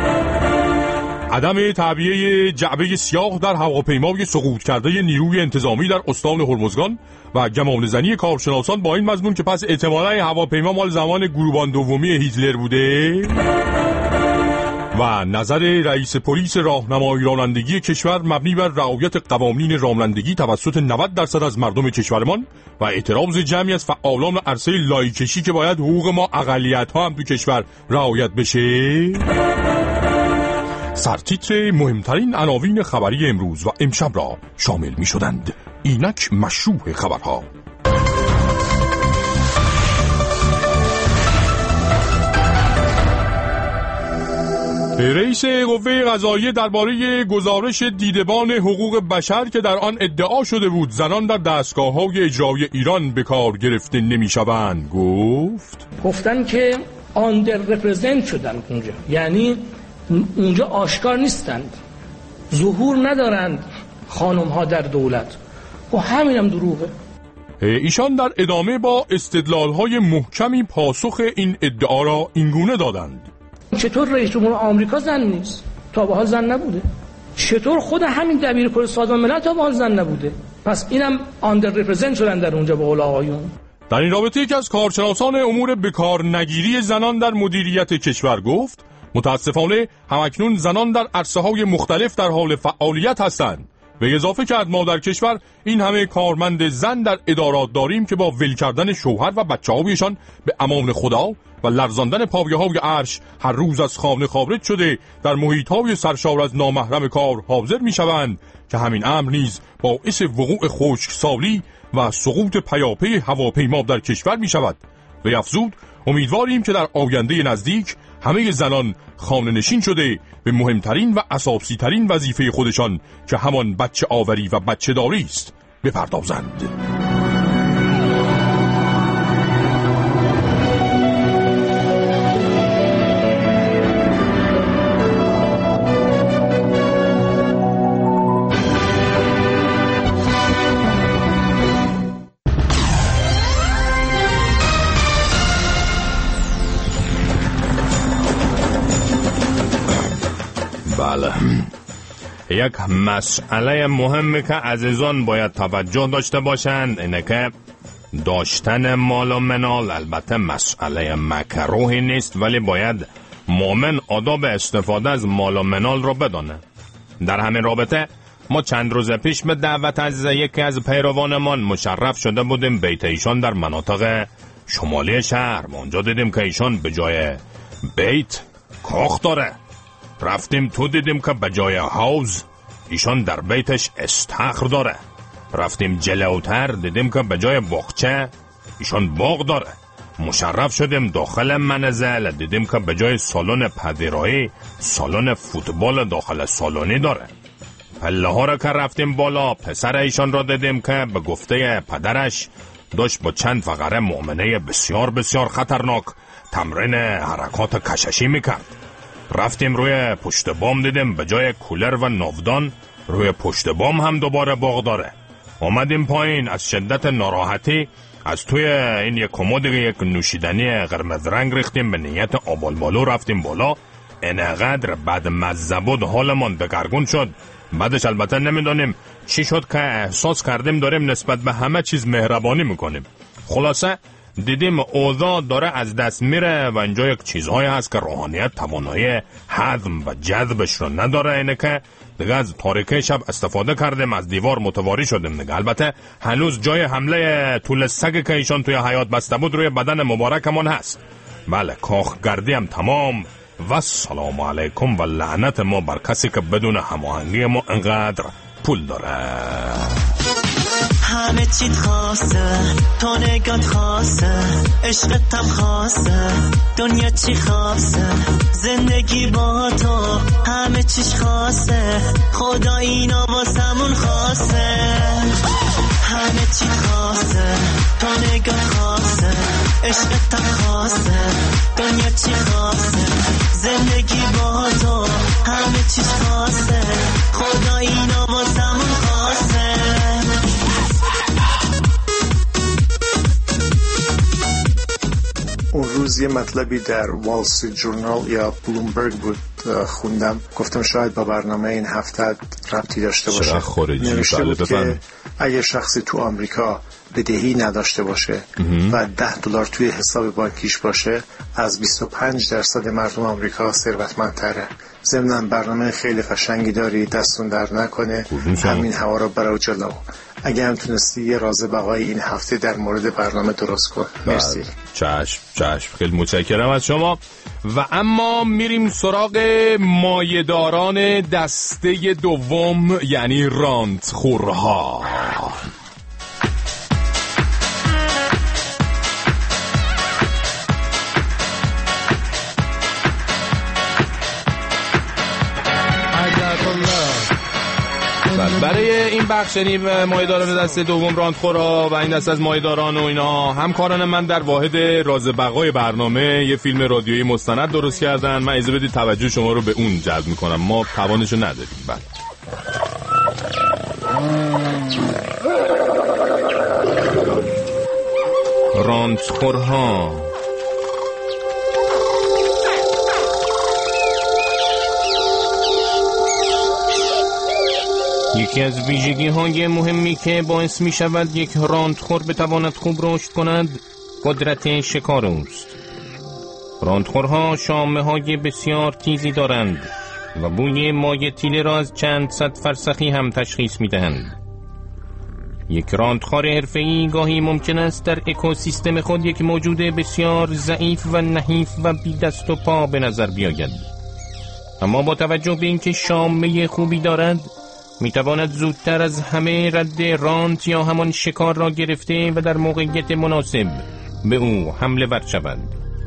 عدم تعبیه جعبه سیاه در هواپیمای سقوط کرده نیروی انتظامی در استان هرمزگان و گمانه‌زنی کارشناسان با این مضمون که پس احتمالاً هواپیما مال زمان گروبان دومی هیتلر بوده و نظر رئیس پلیس راهنمایی رانندگی کشور مبنی بر رعایت قوانین رانندگی توسط نود درصد از مردم کشورمان و اعتراض جمعی از فعالان عرصه لایکشی که باید حقوق ما اقلیت‌ها هم تو کشور رعایت بشه. سرتیتر مهمترین عناوین خبری امروز و امشب را شامل می شدند. اینک مشروع خبرها. رئیس قوه قضاییه درباره گزارش دیدبان حقوق بشر که در آن ادعا شده بود زنان در دستگاه‌های اجرایی ایران به کار گرفته نمی‌شوند گفت گفتن که آندر رپرزنت شدن اونجا، یعنی اونجا آشکار نیستند، ظهور ندارند خانم ها در دولت. و همینم دروغه. ایشان در ادامه با استدلال‌های محکمی پاسخ این ادعا را اینگونه دادند: چطور رئیس جمهور آمریکا زن نیست؟ تا به حال زن نبوده. چطور خود همین دبیر کل سازمان ملل تا به حال زن نبوده؟ پس اینم آندر رپرزنت شدن در اونجا به قول آقایون. در این رابطه یکی از کارشناسان امور بکار نگیری زنان در مدیریت کشور گفت متاسفانه همکنون زنان در عرصه‌های مختلف در حال فعالیت هستند. و اضافه کرد ما در کشور این همه کارمند زن در ادارات داریم که با ول کردن شوهر و بچه‌هایشان به امان خدا و لرزاندن پایه‌های عرش هر روز از خانه خارج شده در محیط‌های سرشار از نامحرم کار حاضر می‌شوند که همین امر نیز باعث وقوع خشکسالی و سقوط پیاپی هواپیما در کشور می‌شود. و افزود امیدواریم که در آینده نزدیک همه زنان خانه نشین شده به مهمترین و اساسی ترین وظیفه خودشان که همان بچه آوری و بچه داری است بپردازند. بله، یک مسئله مهمی که عزیزان باید توجه داشته باشند اینه که داشتن مال و منال البته مسئله مکروهی نیست، ولی باید مؤمن آداب استفاده از مال و منال رو بدانه. در همین رابطه ما چند روز پیش به دعوت از یکی از پیروانمان مشرف شده بودیم بیت ایشان در مناطق شمالی شهر. ما اونجا دیدیم که ایشان به جای بیت کاخ داره. رفتیم تو دیدیم که به جای حوض ایشان در بیتش استخر داره. رفتیم جلوتر دیدیم که به جای باغچه ایشان باغ داره. مشرف شدیم داخل منزل دیدیم که به جای سالن پذیرایی سالن فوتبال داخل سالنی داره. پله ها را که رفتیم بالا پسر ایشان را دیدیم که به گفته پدرش داشت با چند فقره مؤمنه بسیار بسیار خطرناک تمرین حرکات کششی میکرد. رفتیم روی پشت بام دیدیم به جای کولر و ناودان روی پشت بام هم دوباره باغ داره. اومدیم پایین از شدت ناراحتی از توی این یک کمد یک نوشیدنی قرمز رنگ ریختیم به نیت آبالمالو. رفتیم بالا انقدر بد مزه بود حالمون دگرگون شد. بعدش البته نمیدونیم چی شد که احساس کردیم داریم نسبت به همه چیز مهربانی میکنیم. خلاصه دیدیم اوضاع داره از دست میره و اینجا یک چیزهایی هست که روحانیت توانایی هضم و جذبش رو نداره. اینه که دیگه از تاریکی شب استفاده کردیم، از دیوار متواری شدیم دیگه. البته هنوز جای حمله طول سگ که ایشان توی حیات بسته بود روی بدن مبارکمون هست. بله، کاخگردی هم تمام و سلام علیکم و لعنت ما بر کسی که بدون هماهنگی ما انقدر پول داره. همه چیت خاصه، تو نگات خاصه، عشقتم خاصه، دنیا چی خاصه، زندگی با تو همه چیش خاصه، خدا اینا واسمون خاصه. همه چی خاصه تو نگاه خاصه عشقتم خاصه دنیا چی خاصه زندگی با تو همه چیز خاصه خدا اینا واسمون خاصه. اون روز یه مطلبی در وال استریت جورنال یا بلومبرگ بود خوندم، گفتم شاید با برنامه این هفته ربطی داشته باشه. نوشته بود که اگه شخصی تو آمریکا بدهی نداشته باشه و ده دلار توی حساب بانکیش باشه از بیست و پنج درصد مردم آمریکا ثروتمندتره. ضمناً برنامه خیلی قشنگی داری، دستون در نکنه، همین هوا رو برو جلو. اگه هم تونستی یه راز بقای این هفته در مورد برنامه درست کن. مرسی. چشم چشم، خیلی متشکرم از شما. و اما میریم سراغ مایه‌داران دسته دوم، یعنی رانتخورها. برای این بخش یعنی مایه‌داران دسته دوم رانتخورها و این دسته از مایه‌داران و اینا همکاران من در واحد راز بقای برنامه یه فیلم رادیویی مستند درست کردن. من اجازه بدید توجه شما رو به اون جلب میکنم، ما توانشو نداریم. بله رانتخورها. یکی از ویژگی های مهمی که باعث می شود یک رانتخور بتواند خوب رشد کند قدرت شکار اوست. رانتخورها شامه های بسیار تیزی دارند و بوی مایع تیله را از چند صد فرسخی هم تشخیص می دهند. یک رانتخور حرفه‌ای گاهی ممکن است در اکوسیستم خود یک موجود بسیار ضعیف و نحیف و بی دست و پا به نظر بیاید، اما با توجه به اینکه شامه خوبی دارد می تواند زودتر از همه رد رانت یا همان شکار را گرفته و در موقعیت مناسب به او حمله ور شود.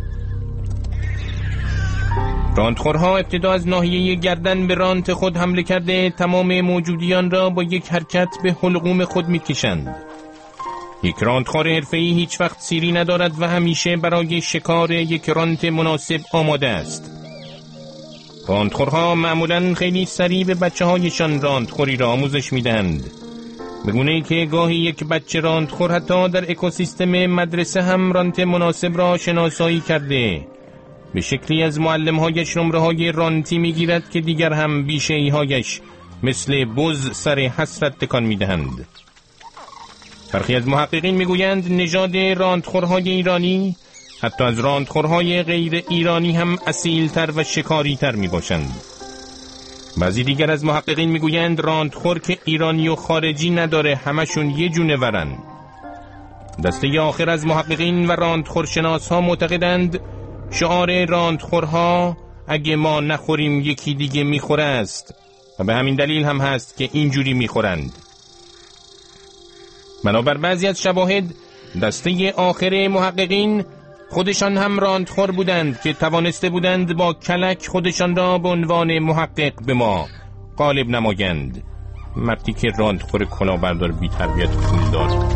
رانتخورها ابتدا از ناحیه گردن به رانت خود حمله کرده تمام موجودیان را با یک حرکت به حلقوم خود می کشند. یک رانتخور حرفه‌ای هیچ وقت سیری ندارد و همیشه برای شکار یک رانت مناسب آماده است. رانتخورها معمولاً خیلی سریع به بچه هایشان رانتخوری را آموزش می دهند، به گونه‌ای که گاهی یک بچه رانتخور حتی در اکوسیستم مدرسه هم رانت مناسب را شناسایی کرده، به شکلی از معلم‌هایش نمره‌های رانتی می‌گیرد که دیگر هم بیشه‌ای‌هایش مثل بز سر حسرت تکان می‌دهند. برخی از محققین می‌گویند نژاد رانتخورهای ایرانی حتی از رانتخورهای غیر ایرانی هم اصیل‌تر و شکاری‌تر می‌باشند. بعضی دیگر از محققین می‌گویند رانتخور که ایرانی و خارجی نداره، همشون یه جونه ورن. دسته آخر از محققین و رانتخورشناس‌ها معتقدند شعار رانتخورها اگه ما نخوریم یکی دیگه میخوره است و به همین دلیل هم هست که اینجوری میخورند. بنابر بعضی از شواهد دسته آخر محققین خودشان هم رانتخور بودند که توانسته بودند با کلک خودشان را به عنوان محقق به ما غالب نمایند. مردی که رانتخور کلاهبردار بی تربیت پول دار.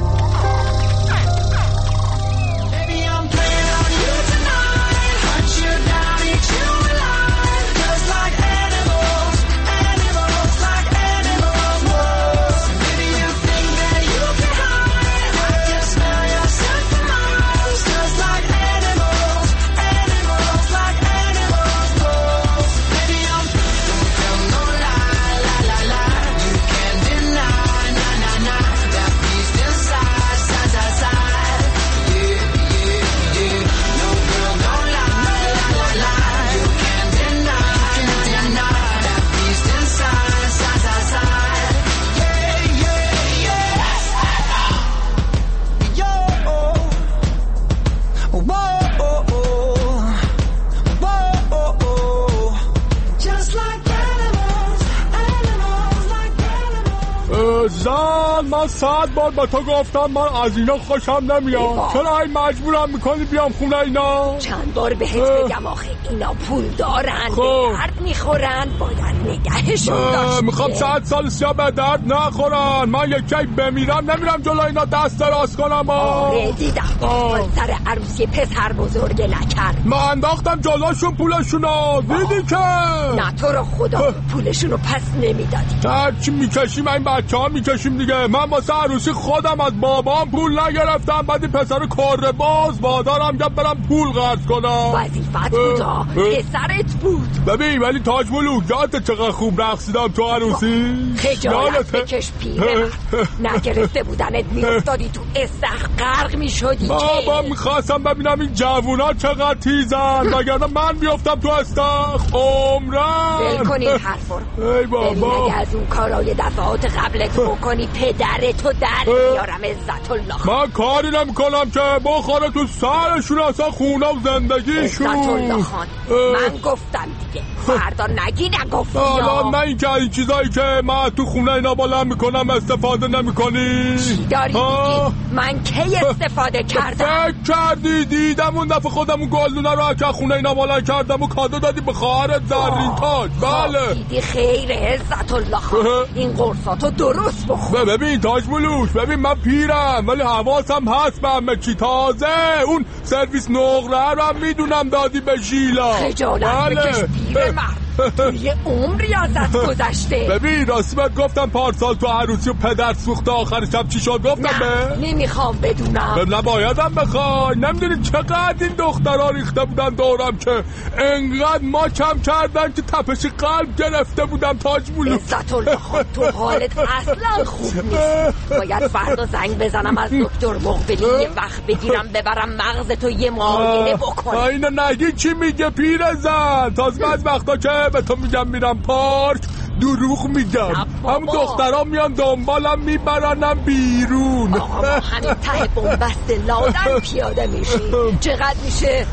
جان من صد بار با تو گفتم من از اینا خوشم نمیاد. چرا این مجبورم میکنی بیام خونه اینا؟ چند بار بهت بگم آخه اینا پول دارن، به درد میخورن، باید نگهشون داشت. میخوام صد سال سیا به درد نخورن. من یکی بمیرم نمیرم جلو اینا دست دراز کنم. آره دیدم سر عروسی پسر بزرگ نکرد. من انداختم جلوشون پولشونو، دیدی که؟ نه تو رو خدا پولشونو پس نمیدادی. هرچی میکشیم این بچه ها میکشیم دیگه. من واسه عروسی خودم از بابام پول نگرفتم، بعد این پسر کره باز وادارم گفت برم پول قرض کنم. وظیفت بودا، پسرت بود. ببین ولی تاج ملوک یادت چقدر خوب رقصیدم تو عروسی؟ خجالت بکش پیره. نگرفته بودنت میافتادی تو استخر غرق میشدی. بابا میخواستم ببینم این جوونا چقدر تیزن، وگرنه من میافتم تو استخر عمرن. ول کنید حرفا رو. ای بابا ببین اگه از اون کارای دفعات قبلت بکنی پدرتو در میارم. عزت الله من کاری نمیکنم که بخوره تو سرشون اصلا خونه و زندگیشون. عزت الله خان من گفتم دیگه، فردا نگی نگفتی. الان نه این که این چیزایی که من تو خونه اینا بلند میکنم استفاده نمیکنی. چی داری میگی؟ من کی استفاده کردم؟ فکر کردی دیدم اون دفعه خودم اون گلدونه رو که خونه اینا بلند کردم و کادو دادی به خواهرت زرین تاج. بله دیدی خیره عزت الله خان. این قرصاتو درست بخور. ببین تاج ملوک، ببین من پیرم ولی حواسم هست به همه چی. تازه اون سرویس نقره رو هم میدونم دادی به ژیلا. خجالت بله. بکش پیر مرد، توی عمری ازت گذشته. ببین راستی بهت گفتم پارسال تو عروسی و پدر سوخته آخر شب چی شد؟ گفتم نه به نمیخوام بدونم. نبایدم بخوای. نمیدونی چقدر این دخترها ریخته بودن دورم که انقدر ما کم کردن که تپش قلب گرفته بودم. تاج ملوک عزت الله خان تو حالت اصلا خوب نیست. باید فردا زنگ بزنم از دکتر مقبلی یه وقت بگیرم ببرم مغزتو یه معاینه بکنم. اینو نگی چی میگه پیرزن؟ تازه از وقتا که به تو میگم میرم پارک دروغ میگم. هم دخترها میان دنبالم میبرنم بیرون. آقا ما همین ته بومبست لادن پیاده میشیم. چقدر میشه؟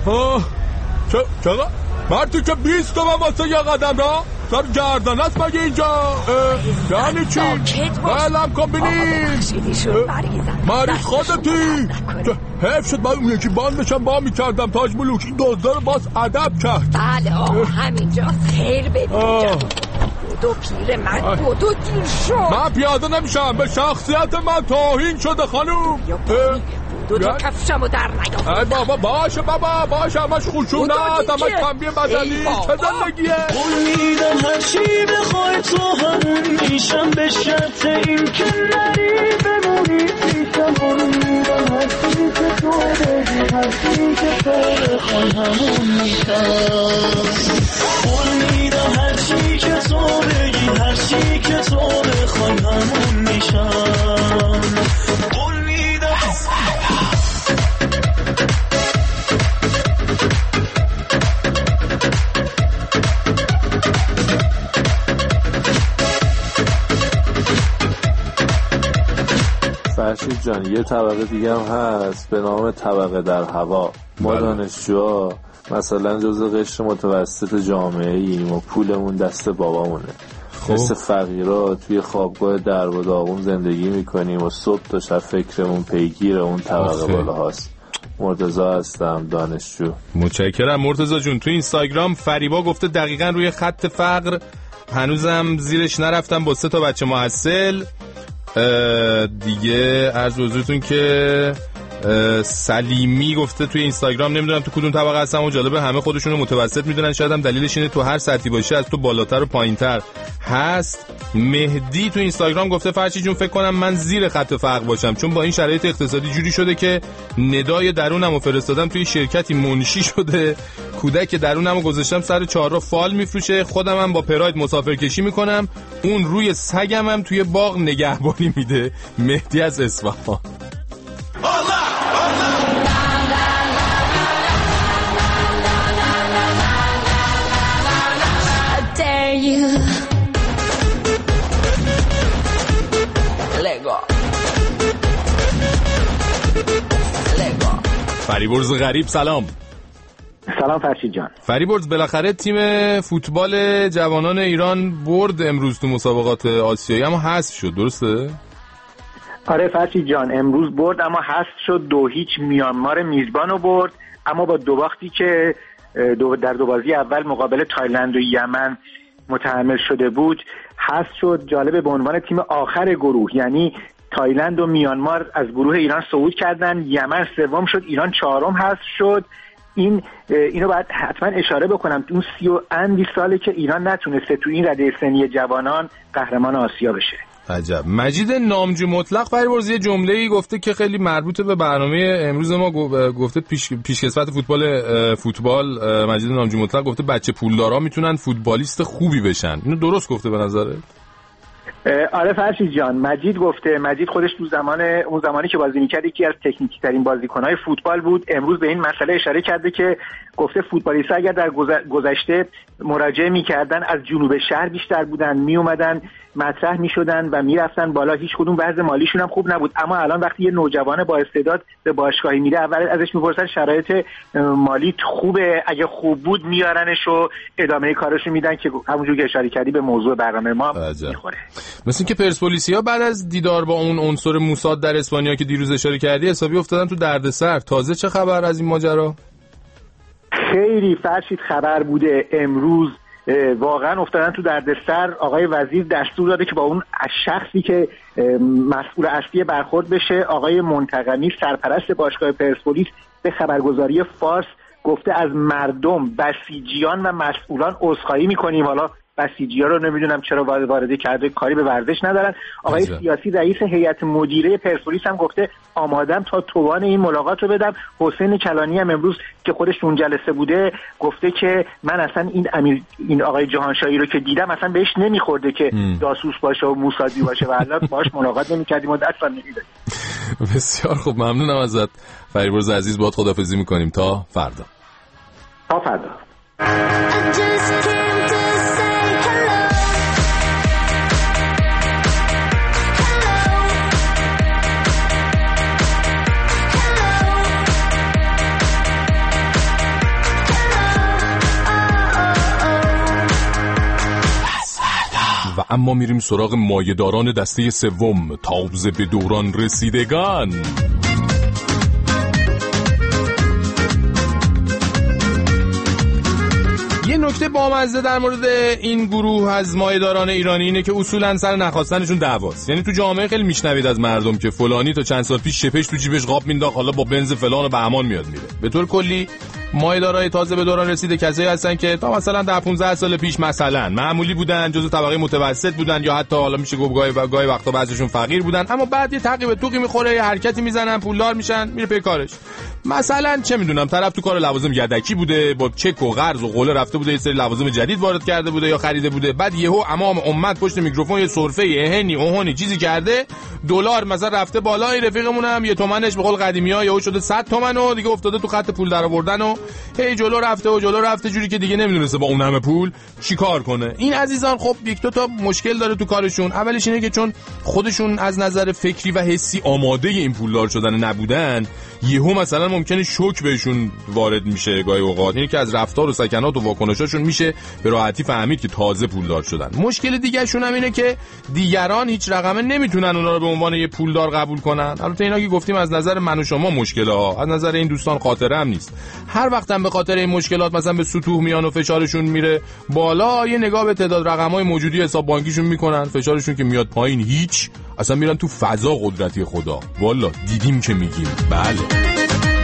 چقدر؟ مرتی که بیست تومن واسه یه قدم را سر گردن است مگه اینجا؟ یعنی چی؟ بلم کن بینیم مریض خودتی. حیف شد باید اون یکی باندشم با میکردم. تاج ملوک این دزدار باز ادب کرد. بله آقا همینجا خیر ببینجا. دو پیر من بودو دیر شد. من پیاده نمیشم، به شخصیت من توهین شده خانوم. دو تا کفشمو در نیافت. ای بابا باشه بابا باشه، همش خشونت، همش تنبیه بدنی. چه زندگیه؟ قول میدم هرچی بخوای تو همون میشم، به شرط این که نری بمونی پیشم. قول میدم هرچی که تو بگی، هرچی که تو بخوای همون میشم. قول میدم هرچی که تو بگی، هرچی که تو بخوای همون میشم. قول میدم فرشید جان یه طبقه دیگه هم هست به نام طبقه در هوا. ما دانشجوها مثلا جزء قشر متوسط جامعه ایم و پولمون دست بابامونه. خب. مثل فقیرها توی خوابگاه درب و داغون زندگی میکنیم و صبح تا شب فکرمون پیگیر اون طبقه بالا هاست. مرتضی هستم دانشجو. متشکرم مرتضی جون. تو اینستاگرام فریبا گفته دقیقاً روی خط فقر، هنوزم زیرش نرفتم با سه تا بچه محصل. دیگه عرض حضورتون که سلیمی گفته توی اینستاگرام نمیدونم تو کدوم طبقه هستم و جالبه همه خودشونو متوسط میدونن، شاید هم دلیلش اینه تو هر سطحی باشه از تو بالاتر و پایینتر هست. مهدی تو اینستاگرام گفته فرشی جون فکر کنم من زیر خط فقر باشم، چون با این شرایط اقتصادی جوری شده که ندای درونمو فرستادم توی شرکتی منشی شده، کودک درونمو گذاشتم سر چهارراه فال میفروشه، خودم هم با پراید مسافرکشی میکنم، اون روی سگم هم توی باغ نگهبانی میده. مهدی از اصفهان. فریبرز غریب سلام. سلام فرشید جان. فریبرز بالاخره تیم فوتبال جوانان ایران برد امروز تو مسابقات آسیایی، اما حذف شد درسته؟ آره فرشید جان، امروز برد اما حذف شد. دو هیچ میانمار میزبان رو برد، اما با دو باختی که دو در دو بازی اول مقابل تایلند و یمن متحمل شده بود حذف شد. جالبه به عنوان تیم آخر گروه، یعنی تایلند و میانمار از گروه ایران صعود کردن، یمن سوم شد، ایران چهارم حذف شد. این اینو باید حتما اشاره بکنم، اون سی و اندی ساله که ایران نتونسته تو این رده سنی جوانان قهرمان آسیا بشه. عجب. مجید نامجو مطلق فریبرز یه جمله‌ای گفته که خیلی مربوطه به برنامه امروز ما، گفته پیش پیشکسوت فوتبال فوتبال مجید نامجو مطلق گفته بچه پولدارا میتونن فوتبالیست خوبی بشن. اینو درست گفته به نظره؟ آره فرشید جان، مجید گفته. مجید خودش تو زمان اون زمانی که بازی می‌کرد یکی از تکنیکی ترین بازیکن‌های فوتبال بود. امروز به این مسئله اشاره کرده که گفته فوتبالیست‌ها اگر در گذشته مراجعه می‌کردن از جنوب شهر بیشتر بودن، میومدن مطرح می‌شدن و میرفتن بالا، هیچ کدوم وضع مالیشون هم خوب نبود. اما الان وقتی یه نوجوان با استعداد به باشگاهی میره، اول ازش میپرسن شرایط مالی خوبه، اگه خوب بود میارنش و ادامه کارشو میدن که همونجوری که اشاره کردی به موضوع برنامه ما میخوره. مثل که پرسپولیسیا بعد از دیدار با اون عنصر موساد در اسپانیا که دیروز اشاره کردی حسابی افتادن تو دردسر. تازه چه خبر از این ماجرا؟ خیلی فرشید خبر بوده. امروز واقعا افتادن تو دردسر. آقای وزیر دستور داده که با اون شخصی که مسئول اصلی برخورد بشه، آقای منتقمی سرپرست باشگاه پرسپولیس، به خبرگزاری فارس گفته از مردم، بسیجیان و مسئولان عذرخواهی میکنیم. حالا بسیجی‌ها رو نمیدونم چرا وارد کرده، کاری به ورزش ندارن. آقای بزر. سیاسی رئیس هیئت مدیره پرسپولیس هم گفته آمادم تا توان این ملاقات رو بدم. حسین کلانی هم امروز که خودش اون جلسه بوده گفته که من اصلا این امیر این آقای جهانشاهی رو که دیدم اصلا بهش نمیخورده که م. جاسوس باشه و موسادی باشه و الان باهاش ملاقات نمی‌کردیم و اصلا نمی‌دید. بسیار خوب، ممنونم ازت فریبرز عزیز. باهات خداحافظی می‌کنیم تا فردا. تا فردا. و اما میریم سراغ مایه‌داران دسته سوم، تابز به دوران رسیدگان. یه نکته بامزه در مورد این گروه از مایه‌داران ایرانی اینه که اصولاً سر نخواستنشون دعواست. یعنی تو جامعه خیلی میشنوید از مردم که فلانی تا چند سال پیش شپش تو جیبش قاب مینداخت، حالا با بنز فلان و بهمان میاد میره. به طور کلی مایه‌دارای تازه به دوران رسیده کسایی هستن که تا مثلا در پانزده سال پیش مثلا معمولی بودن، جزو طبقه متوسط بودن، یا حتی حالا میشه گفت گاهی گاهی وقتا بعضیشون فقیر بودن، اما بعد یه تعقیب توقی میخوره، یه حرکتی میزنن، پولدار میشن، میره پی کارش. مثلا چه میدونم طرف تو کار لوازم یدکی بوده، با چک و قرض و قوله رفته بوده، یه سری لوازم جدید وارد کرده بوده یا خریده بوده، بعد یهو امام امت پشت میکروفون یه سرفه اهنی اوهنی چیزی کرده، دلار مثلا رفته بالا، این رفیقمون هم یه تومنش به قول قدیمی‌ها یهو شده صد تومن و دیگه افتاده تو خط پول درآوردن و هی جلو رفته و جلو رفته جوری که دیگه نمیدونسته با اون همه پول چیکار کنه. این عزیزان خب یک دو تا مشکل داره تو کارشون. اولش اینه که چون خودشون از نظر فکری و حسی آماده این پولدار شدن نبودن، یهو مثلا ممکنه شوک بهشون وارد میشه گاهی اوقات. اینه که از رفتار و سکنات و واکنشاشون میشه به راحتی فهمید که تازه پولدار شدن. مشکل دیگه شون هم اینه که دیگران هیچ رقمه نمیتونن اونا رو به عنوان یه پولدار قبول کنن. البته اینا که گفتیم از نظر من و شما مشکله ها، از نظر این دوستان خاطره هم نیست. هر وقتم به خاطر این مشکلات مثلا به سطوح میان و فشارشون میره بالا، یه نگاه به تعداد رقم‌های موجودی حساب بانکیشون میکنن، فشارشون که میاد پایین هیچ، اصلا میرن تو فضا قدرتی خدا. والا دیدیم که میگیم. بله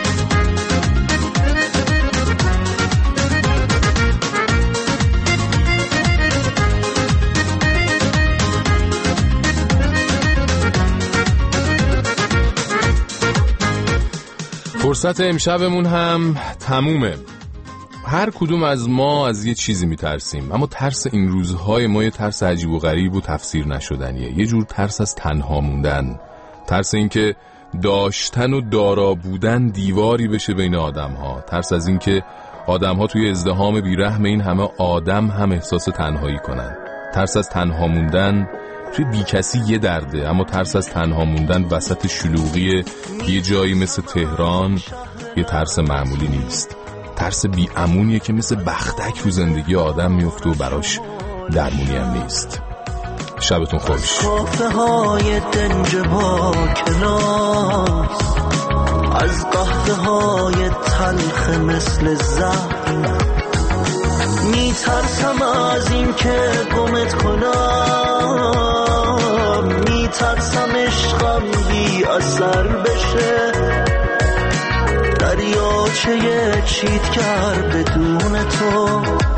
فرصت امشبمون هم تمومه. هر کدوم از ما از یه چیزی میترسیم، اما ترس این روزهای ما یه ترس عجیب و غریب و تفسیر نشدنیه. یه جور ترس از تنها موندن، ترس این که داشتن و دارا بودن دیواری بشه بین آدم ها، ترس از این که آدم ها توی ازدحام بیرحم این همه آدم هم احساس تنهایی کنن، ترس از تنها موندن توی بی کسی یه درده، اما ترس از تنها موندن وسط شلوغی یه جایی مثل تهران یه ترس معمولی نیست. ترس بی امونیه که مثل بختک رو زندگی آدم میفته و براش درمونی هم نیست. شبتون خوش. کافه های دنج با کلاس، از قهوه های تلخ مثل زهر، میترسم از این که گمت کنم، میترسم عشقم بی اثر بشه، دریاچه چیتگر بدون تو